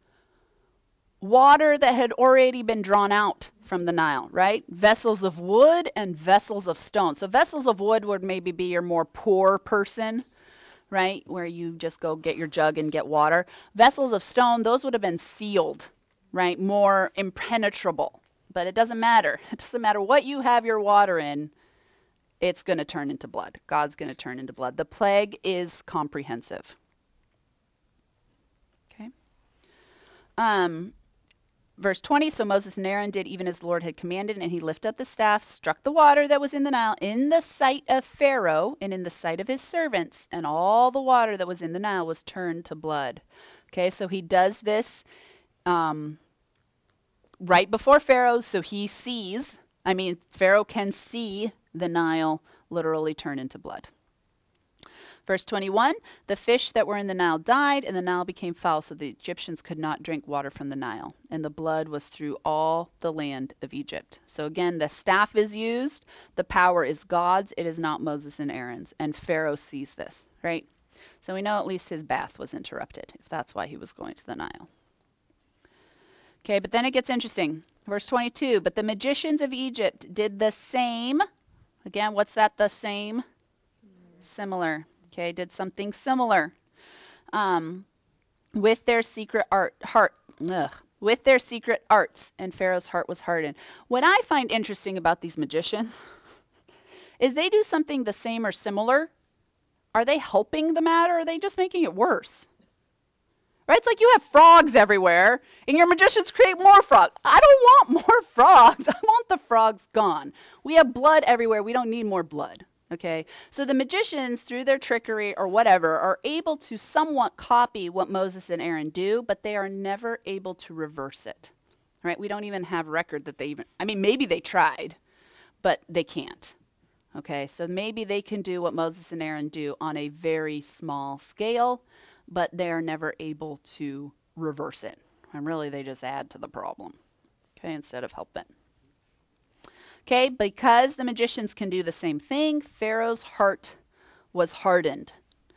water that had already been drawn out from the Nile, right? Vessels of wood and vessels of stone. So vessels of wood would maybe be your more poor person, right? Where you just go get your jug and get water. Vessels of stone, those would have been sealed, right? More impenetrable. But it doesn't matter. It doesn't matter what you have your water in. It's going to turn into blood. God's going to turn into blood. The plague is comprehensive. Okay. Um, verse twenty, so Moses and Aaron did even as the Lord had commanded, and he lifted up the staff, struck the water that was in the Nile in the sight of Pharaoh and in the sight of his servants, and all the water that was in the Nile was turned to blood. Okay, so he does this um, right before Pharaoh, so he sees, I mean, Pharaoh can see the Nile literally turn into blood. Verse twenty-one, the fish that were in the Nile died, and the Nile became foul, so the Egyptians could not drink water from the Nile. And the blood was through all the land of Egypt. So again, the staff is used. The power is God's. It is not Moses and Aaron's. And Pharaoh sees this, right? So we know at least his bath was interrupted, if that's why he was going to the Nile. Okay, but then it gets interesting. Verse twenty-two, but the magicians of Egypt did the same. Again, what's that, the same? Similar. Similar. Okay, did something similar. Um, with their secret art, heart, ugh, with their secret arts, and Pharaoh's heart was hardened. What I find interesting about these magicians is they do something the same or similar. Are they helping the matter, or are they just making it worse? Right? It's like you have frogs everywhere, and your magicians create more frogs. I don't want more frogs. I want the frogs gone. We have blood everywhere. We don't need more blood. Okay? So the magicians, through their trickery or whatever, are able to somewhat copy what Moses and Aaron do, but they are never able to reverse it. Right? We don't even have record that they even, I mean, maybe they tried, but they can't. Okay? So maybe they can do what Moses and Aaron do on a very small scale, but they are never able to reverse it. And really, they just add to the problem, okay, instead of helping. Okay, because the magicians can do the same thing, Pharaoh's heart was hardened.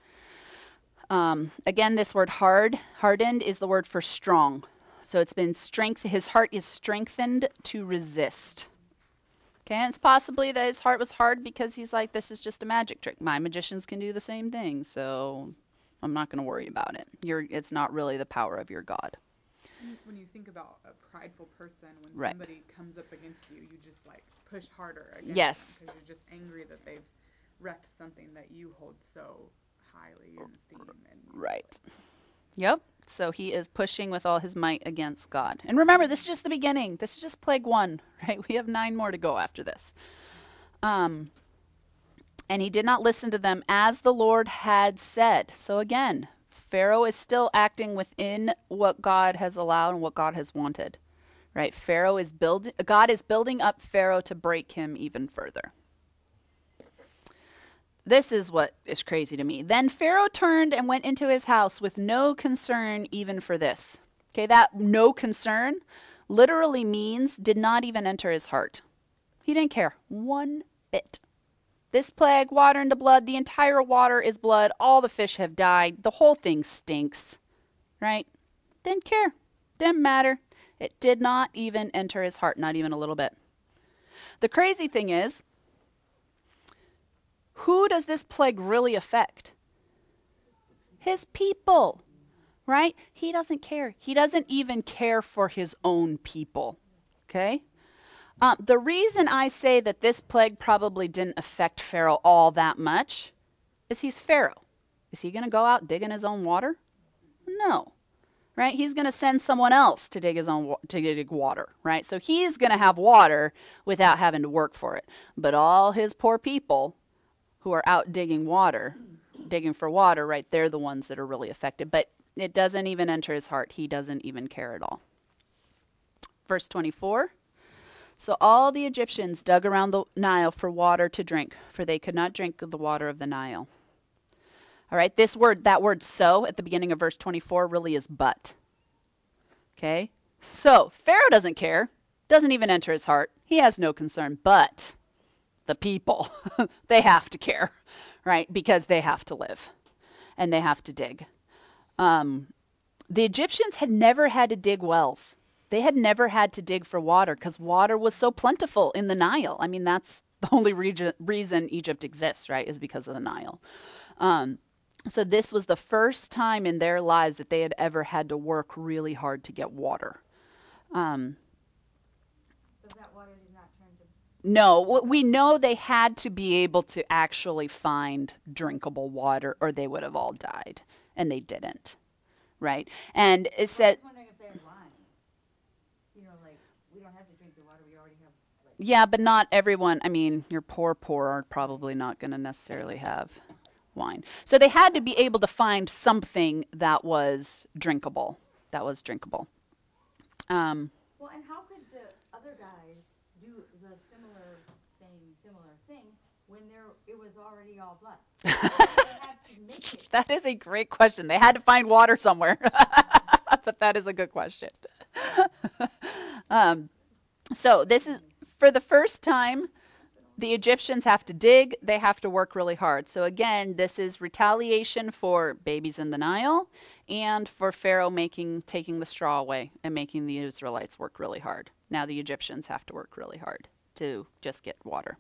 Um, again, this word hard, hardened, is the word for strong. So it's been strength. His heart is strengthened to resist. Okay, and it's possibly that his heart was hard because he's like, this is just a magic trick. My magicians can do the same thing, so I'm not going to worry about it. You're, it's not really the power of your God. When you think about a prideful person, when Right. somebody comes up against you, you just like push harder against Yes. them because you're just angry that they've wrecked something that you hold so highly in esteem. And Right. Yep. So he is pushing with all his might against God. And remember, this is just the beginning. This is just plague one, right? We have nine more to go after this. Um, and he did not listen to them as the Lord had said. So again, Pharaoh is still acting within what God has allowed and what God has wanted, right? Pharaoh is building, God is building up Pharaoh to break him even further. This is what is crazy to me. Then Pharaoh turned and went into his house with no concern even for this. Okay, that no concern literally means did not even enter his heart. He didn't care one bit. This plague, water into blood, the entire water is blood, all the fish have died, the whole thing stinks, right? Didn't care, didn't matter. It did not even enter his heart, not even a little bit. The crazy thing is, who does this plague really affect? His people, right? He doesn't care. He doesn't even care for his own people, okay? Um, the reason I say that this plague probably didn't affect Pharaoh all that much is he's Pharaoh. Is he going to go out digging his own water? No, right? He's going to send someone else to dig his own wa- to dig water, right? So he's going to have water without having to work for it. But all his poor people who are out digging water, digging for water, right? They're the ones that are really affected. But it doesn't even enter his heart. He doesn't even care at all. Verse twenty-four. So all the Egyptians dug around the Nile for water to drink, for they could not drink of the water of the Nile. All right, this word, that word so at the beginning of verse twenty-four really is but. Okay? So Pharaoh doesn't care, doesn't even enter his heart. He has no concern, but the people, they have to care, right? Because they have to live and they have to dig. Um, the Egyptians had never had to dig wells. They had never had to dig for water because water was so plentiful in the Nile. I mean, that's the only regi- reason Egypt exists, right, is because of the Nile. Um, so this was the first time in their lives that they had ever had to work really hard to get water. Um, So that water did not turn to. no, w- we know they had to be able to actually find drinkable water or they would have all died, and they didn't, right? And it Well, I said, was wondering if they had wine. You know, like, we don't have to drink the water, we already have, like. yeah, but not everyone. I mean, your poor, poor are probably not going to necessarily have wine. So they had to be able to find something that was drinkable. That was drinkable. Um, Well, and how could the other guys do the similar, same, similar thing when there, it was already all blood? They had to make it. that is a great question. They had to find water somewhere. But that is a good question. um, so this is, for the first time, the Egyptians have to dig, they have to work really hard. So again, this is retaliation for babies in the Nile and for Pharaoh making taking the straw away and making the Israelites work really hard. Now the Egyptians have to work really hard to just get water.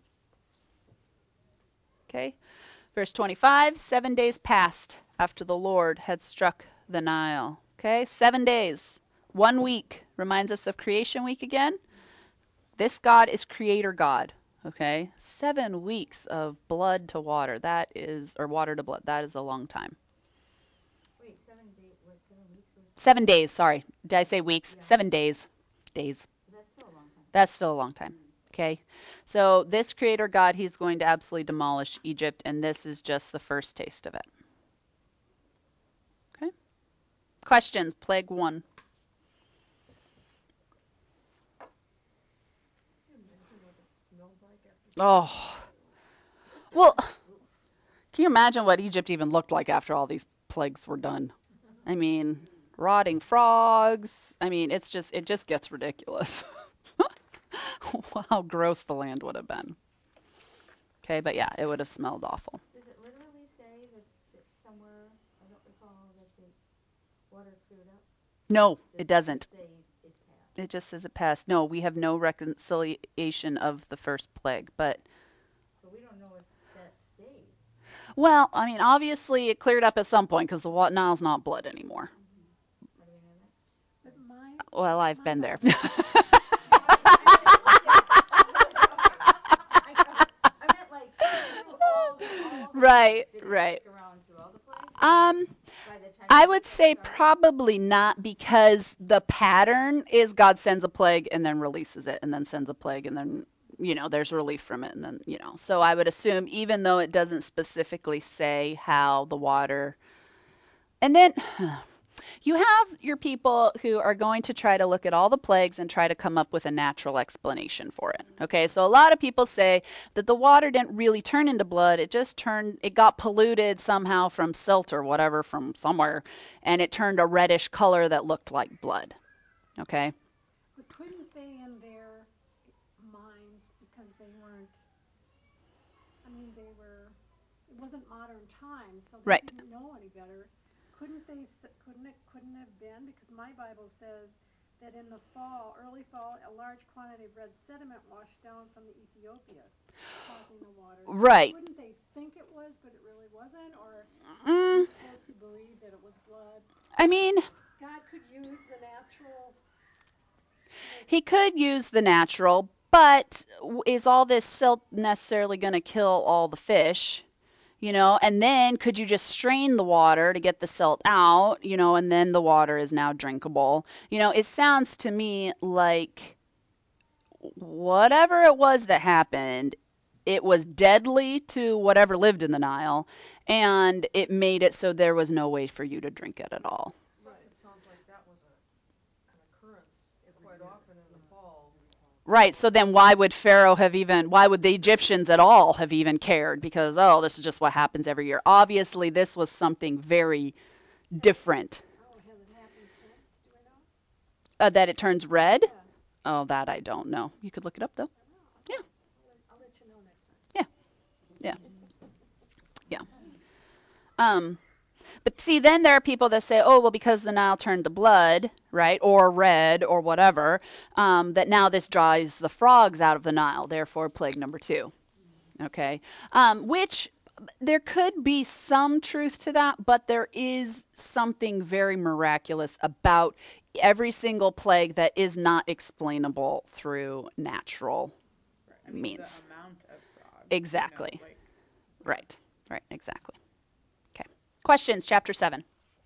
Okay? Verse twenty-five, seven days passed after the Lord had struck the Nile. Okay? Seven days. One week reminds us of creation week again. This God is creator God. Okay, seven weeks of blood to water. That is, or water to blood. That is a long time. Wait, seven days, what, seven weeks was, Seven days. Sorry, did I say weeks? Yeah. Seven days. Days. that's still a long time. That's still a long time. Okay, so this creator God, he's going to absolutely demolish Egypt, and this is just the first taste of it. Okay. Questions? Plague one. Oh. Well, can you imagine what Egypt even looked like after all these plagues were done? I mean, rotting frogs. I mean, it's just it just gets ridiculous. How gross the land would have been. Okay, but yeah, it would have smelled awful. Does it literally say that, that somewhere, I don't recall, that the water cleared up? No, Does it doesn't. Say it passed? It just says it passed. No, we have no reconciliation of the first plague, but So we don't know if that stayed. well, I mean, obviously it cleared up at some point because the wa- Nile's not blood anymore. How do we know that? But my, Well, I've been there. I meant like through all the, all the Right, plagues. Did it right. stick around through all the plagues? Um, By the time I the would plague say started? probably not because the pattern is God sends a plague and then releases it and then sends a plague and then, you know, there's relief from it and then, you know. So I would assume even though it doesn't specifically say how the water. And then you have your people who are going to try to look at all the plagues and try to come up with a natural explanation for it. Okay, so a lot of people say that the water didn't really turn into blood. It just turned, it got polluted somehow from silt or whatever from somewhere, and it turned a reddish color that looked like blood. Okay, But couldn't they in their minds, because they weren't, I mean, they were, it wasn't modern times, so they Right. didn't know any better. Couldn't they, s- couldn't it, couldn't have been, because my Bible says that in the fall, early fall, a large quantity of red sediment washed down from the Ethiopia, causing the water. So Right. Wouldn't they think it was, but it really wasn't, or Mm. it's supposed to believe that it was blood. I mean, God could use the natural. he could use the natural, but w- is all this silt necessarily going to kill all the fish? You know, and then could you just strain the water to get the silt out, you know, and then the water is now drinkable? You know, it sounds to me like whatever it was that happened, it was deadly to whatever lived in the Nile, and it made it so there was no way for you to drink it at all. Right, it sounds like that was a, an occurrence quite often in the fall. Right, so then why would Pharaoh have even, why would the Egyptians at all have even cared? Because, oh, this is just what happens every year. Obviously, this was something very different. Oh, has it happened since? Do we know? Uh, that it turns red? Yeah. Oh, that I don't know. You could look it up, though. Yeah, I'll let, I'll let you know next time. yeah, yeah. Um, but see, then there are people that say, oh, well, because the Nile turned to blood, right, or red, or whatever, um, that now this drives the frogs out of the Nile, therefore plague number two. Okay, um, which there could be some truth to that, but there is something very miraculous about every single plague that is not explainable through natural I mean, means. the amount of frogs. Exactly. You know, like, Right, right, exactly. Okay. Questions, chapter seven.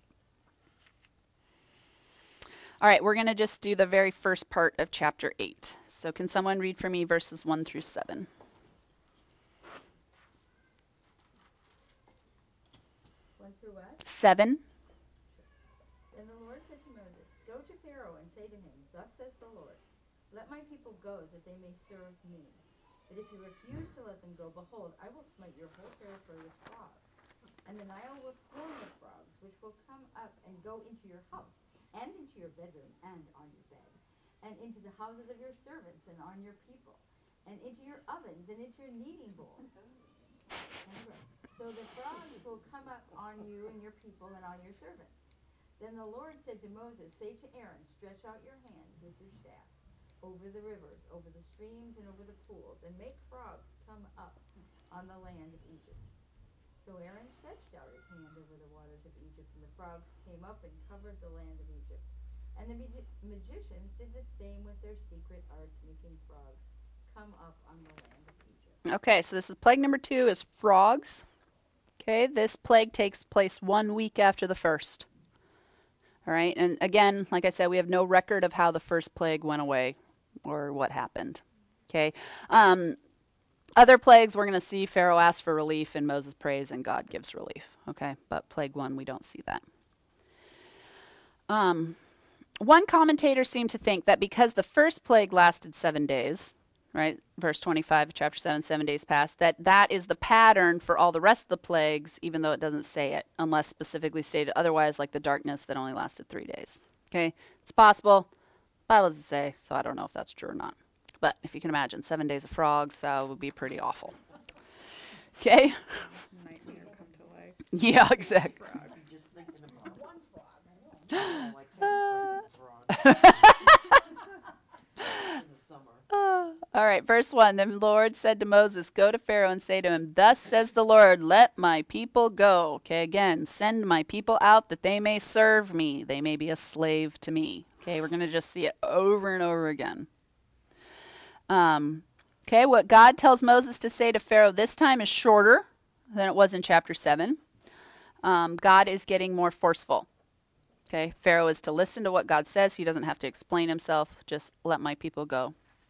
All right, we're going to just do the very first part of chapter eight. So can someone read for me verses one through seven? One through what? seven. Then the Lord said to Moses, Go to Pharaoh and say to him, Thus says the Lord, Let my people go, that they may serve me. But if you refuse to let them go, behold, I will smite your whole territory with frogs. And the Nile will swarm with frogs, which will come up and go into your house, and into your bedroom, and on your bed, and into the houses of your servants, and on your people, and into your ovens, and into your kneading bowls. So the frogs will come up on you and your people and on your servants. Then the Lord said to Moses, Say to Aaron, Stretch out your hand with your staff over the rivers, over the streams, and over the pools, and make frogs come up on the land of Egypt. So Aaron stretched out his hand over the waters of Egypt, and the frogs came up and covered the land of Egypt. And the magi- magicians did the same with their secret arts, making frogs come up on the land of Egypt. Okay, so this is plague number two is frogs. Okay, this plague takes place one week after the first. All right, and again, like I said, we have no record of how the first plague went away or what happened. Okay, um, other plagues we're going to see Pharaoh asks for relief and Moses prays and God gives relief. Okay, but plague one, we don't see that. Um, one commentator seemed to think that because the first plague lasted seven days, right, verse twenty-five of chapter seven, seven days passed, that that is the pattern for all the rest of the plagues, even though it doesn't say it, unless specifically stated otherwise, like the darkness that only lasted three days. Okay, it's possible. Bible doesn't say, so I don't know if that's true or not. But if you can imagine, seven days of frogs uh, would be pretty awful. Okay? Nightmare come to life. Yeah, exactly. Frogs. Just thinking about one frog. I know. Like hands frog in the summer. All right, verse one. The Lord said to Moses, Go to Pharaoh and say to him, Thus says the Lord, let my people go. Okay, again, send my people out that they may serve me. They may be a slave to me. Okay, we're going to just see it over and over again. Um, okay, what God tells Moses to say to Pharaoh this time is shorter than it was in chapter seven. Um, God is getting more forceful. Okay, Pharaoh is to listen to what God says. He doesn't have to explain himself. Just let my people go.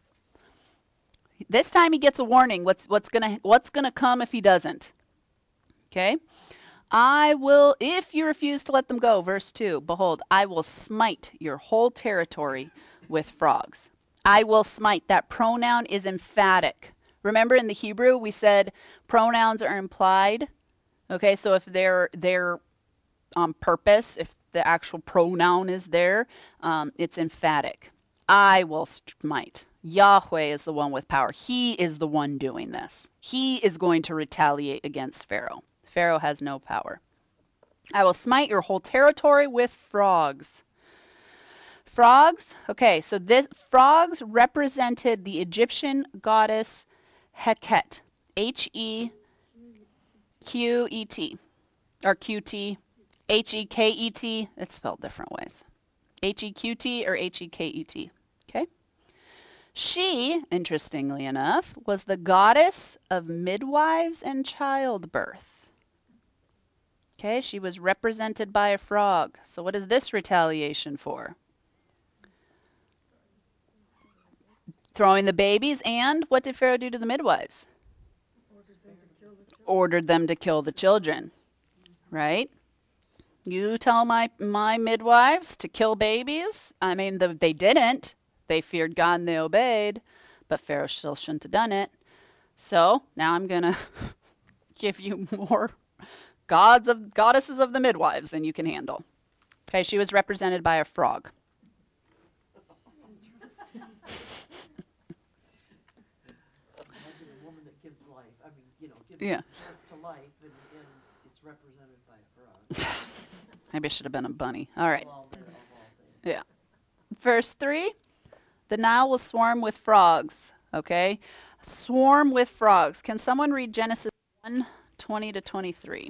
This time he gets a warning. What's what's gonna what's gonna come if he doesn't? Okay, I will if you refuse to let them go. Verse two. Behold, I will smite your whole territory with frogs. I will smite. That pronoun is emphatic. Remember in the Hebrew we said pronouns are implied. Okay, so if they're they're on purpose, if the actual pronoun is there, um, it's emphatic. I will smite. Yahweh is the one with power. He is the one doing this. He is going to retaliate against Pharaoh. Pharaoh has no power. I will smite your whole territory with frogs. Frogs, okay, so this frogs represented the Egyptian goddess Heket. H E Q E T. Or Q T. H E K E T, it's spelled different ways. H E Q T or H E K E T. Okay? She, interestingly enough, was the goddess of midwives and childbirth. Okay, she was represented by a frog. So what is this retaliation for? Throwing the babies, and what did Pharaoh do to the midwives? Ordered them to kill the children. Right? You tell my my midwives to kill babies? I mean, the, they didn't. They feared God and they obeyed, but Pharaoh still shouldn't have done it. So now I'm going to give you more gods of goddesses of the midwives than you can handle. Okay, she was represented by a frog. Yeah. To life, and, and it's represented by a frog. Maybe it should have been a bunny. All right. Well, they're of all things. Yeah. Verse three, the Nile will swarm with frogs. Okay? Swarm with frogs. Can someone read Genesis one, twenty to twenty-three?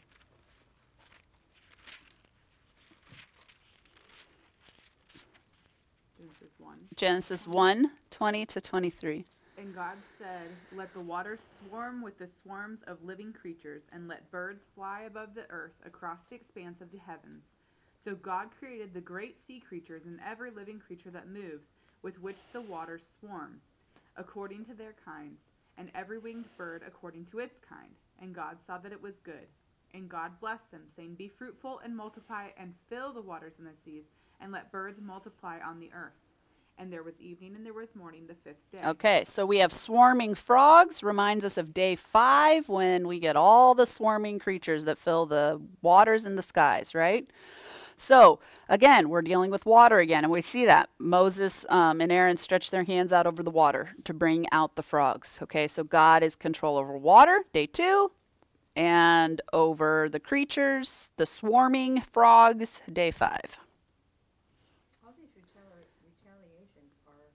Genesis one. Genesis one, twenty to twenty-three. And God said, "Let the waters swarm with the swarms of living creatures, and let birds fly above the earth across the expanse of the heavens." So God created the great sea creatures and every living creature that moves, with which the waters swarm, according to their kinds, and every winged bird according to its kind. And God saw that it was good. And God blessed them, saying, "Be fruitful and multiply, and fill the waters in the seas, and let birds multiply on the earth." And there was evening and there was morning the fifth day. Okay, so we have swarming frogs, reminds us of day five when we get all the swarming creatures that fill the waters in the skies, right? So, again, we're dealing with water again, and we see that. Moses um, and Aaron stretched their hands out over the water to bring out the frogs. Okay, so God is control over water, day two, and over the creatures, the swarming frogs, day five. All these retali- retaliations are,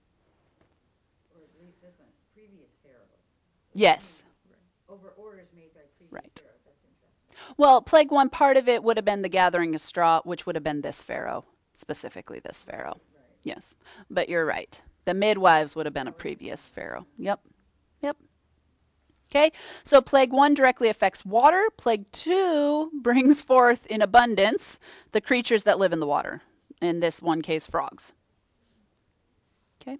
or at least this one, previous Pharaoh. Yes. Over orders made by previous Right. pharaohs. That's interesting. Well, plague one part of it would have been the gathering of straw, which would have been this Pharaoh, specifically this Pharaoh. Right. Yes, but you're right. The midwives would have been a previous Pharaoh. Yep, yep. Okay, so plague one directly affects water. Plague two brings forth in abundance the creatures that live in the water. In this one case, frogs. Okay.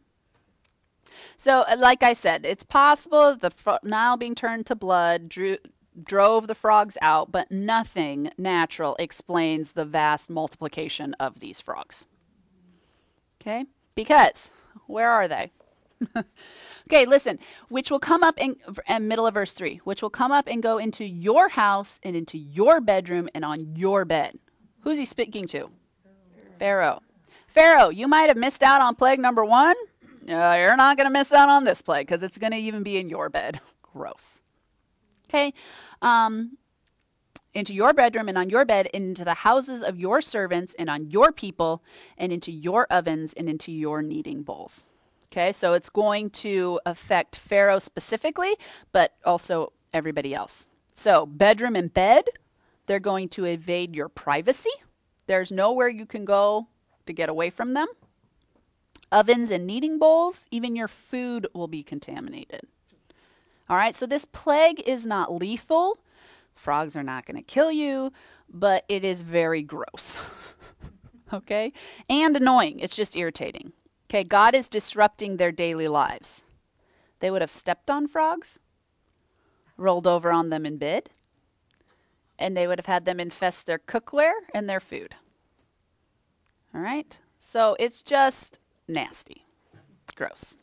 So, uh, like I said, it's possible the fro- Nile being turned to blood drew, drove the frogs out, but nothing natural explains the vast multiplication of these frogs. Okay? Because, where are they? Okay, listen, which will come up in, in middle of verse three, which will come up and go into your house and into your bedroom and on your bed. Who's he speaking to? Pharaoh. Pharaoh, you might have missed out on plague number one. Uh, you're not going to miss out on this plague because it's going to even be in your bed. Gross. Okay, um, into your bedroom and on your bed, and into the houses of your servants and on your people, and into your ovens and into your kneading bowls. Okay, so it's going to affect Pharaoh specifically, but also everybody else. So bedroom and bed, they're going to invade your privacy. There's nowhere you can go to get away from them. Ovens and kneading bowls, even your food will be contaminated. All right, so this plague is not lethal. Frogs are not going to kill you, but it is very gross. Okay, and annoying. It's just irritating. Okay, God is disrupting their daily lives. They would have stepped on frogs, rolled over on them in bed, and they would have had them infest their cookware and their food. All right? So it's just nasty. Gross.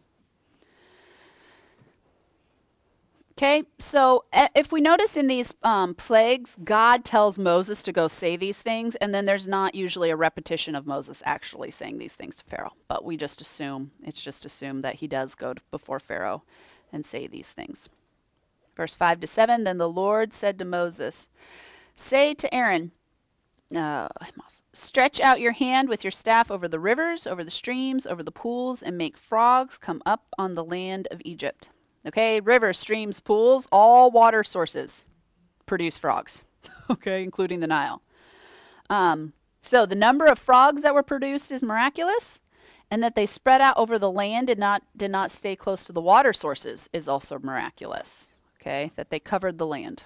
Okay, so uh, if we notice in these um, plagues, God tells Moses to go say these things, and then there's not usually a repetition of Moses actually saying these things to Pharaoh. But we just assume, it's just assumed that he does go to, before Pharaoh and say these things. Verse five to seven, then the Lord said to Moses, say to Aaron, uh, stretch out your hand with your staff over the rivers, over the streams, over the pools, and make frogs come up on the land of Egypt. Okay, rivers, streams, pools, all water sources produce frogs, okay, including the Nile. Um, so the number of frogs that were produced is miraculous, and that they spread out over the land did not did not stay close to the water sources is also miraculous. Okay, that they covered the land.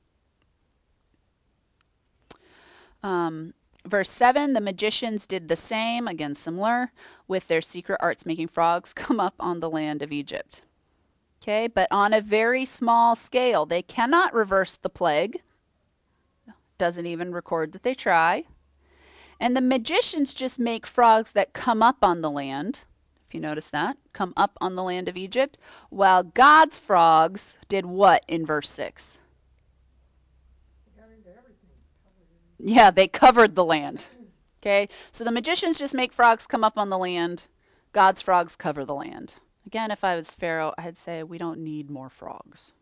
Um, verse seven, the magicians did the same, again similar, with their secret arts making frogs come up on the land of Egypt. Okay, but on a very small scale. They cannot reverse the plague. Doesn't even record that they try. And the magicians just make frogs that come up on the land, if you notice that, come up on the land of Egypt, while God's frogs did what in verse six? They got into everything. Yeah, they covered the land. Okay, so the magicians just make frogs come up on the land. God's frogs cover the land. Again, if I was Pharaoh, I'd say we don't need more frogs.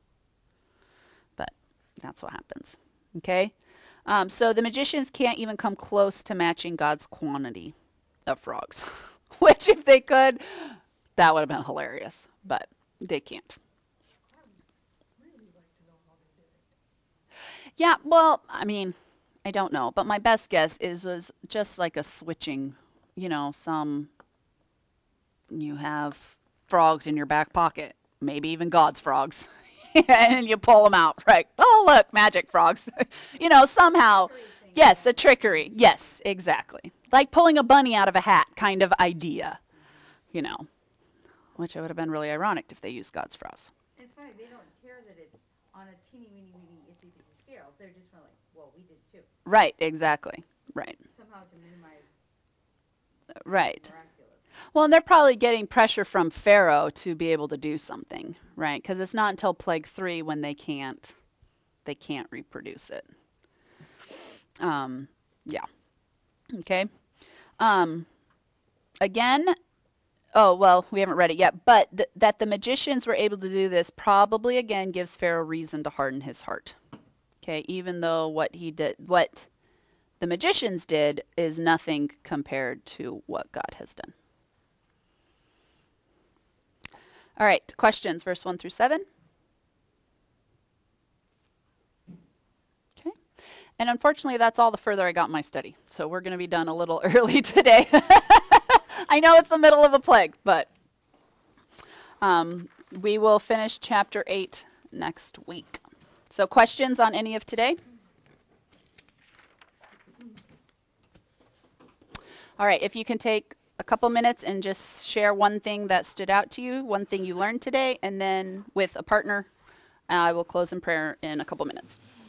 But that's what happens. Okay, um, so the magicians can't even come close to matching God's quantity of frogs. Which, if they could, that would have been hilarious. But they can't. Really like to know how they did it. Yeah, well, I mean, I don't know, but my best guess is was just like a switching, you know, some you have frogs in your back pocket, maybe even God's frogs, and you pull them out, right? Oh, look, magic frogs. You know, somehow, yes, a trickery. Yes, exactly. Like pulling a bunny out of a hat kind of idea, you know, which would have been really ironic if they used God's frogs. It's funny, they don't care that it's on a teeny weeny weeny itsy bitsy scale. They're just kind of like, well, we did too. Right, exactly. Right. Somehow to minimize Right. miraculous. Well, and they're probably getting pressure from Pharaoh to be able to do something, right? Because it's not until plague three when they can't, they can't reproduce it. Um, yeah. Okay. Um, again, oh well, we haven't read it yet, but th- that the magicians were able to do this probably again gives Pharaoh reason to harden his heart. Okay, even though what he did, what the magicians did, is nothing compared to what God has done. All right, questions, verse one through seven. Okay. And unfortunately, that's all the further I got in my study. So we're going to be done a little early today. I know it's the middle of a plague, but um, we will finish chapter eight next week. So questions on any of today? All right, if you can take a couple minutes and just share one thing that stood out to you, one thing you learned today, and then with a partner, I will close in prayer in a couple minutes.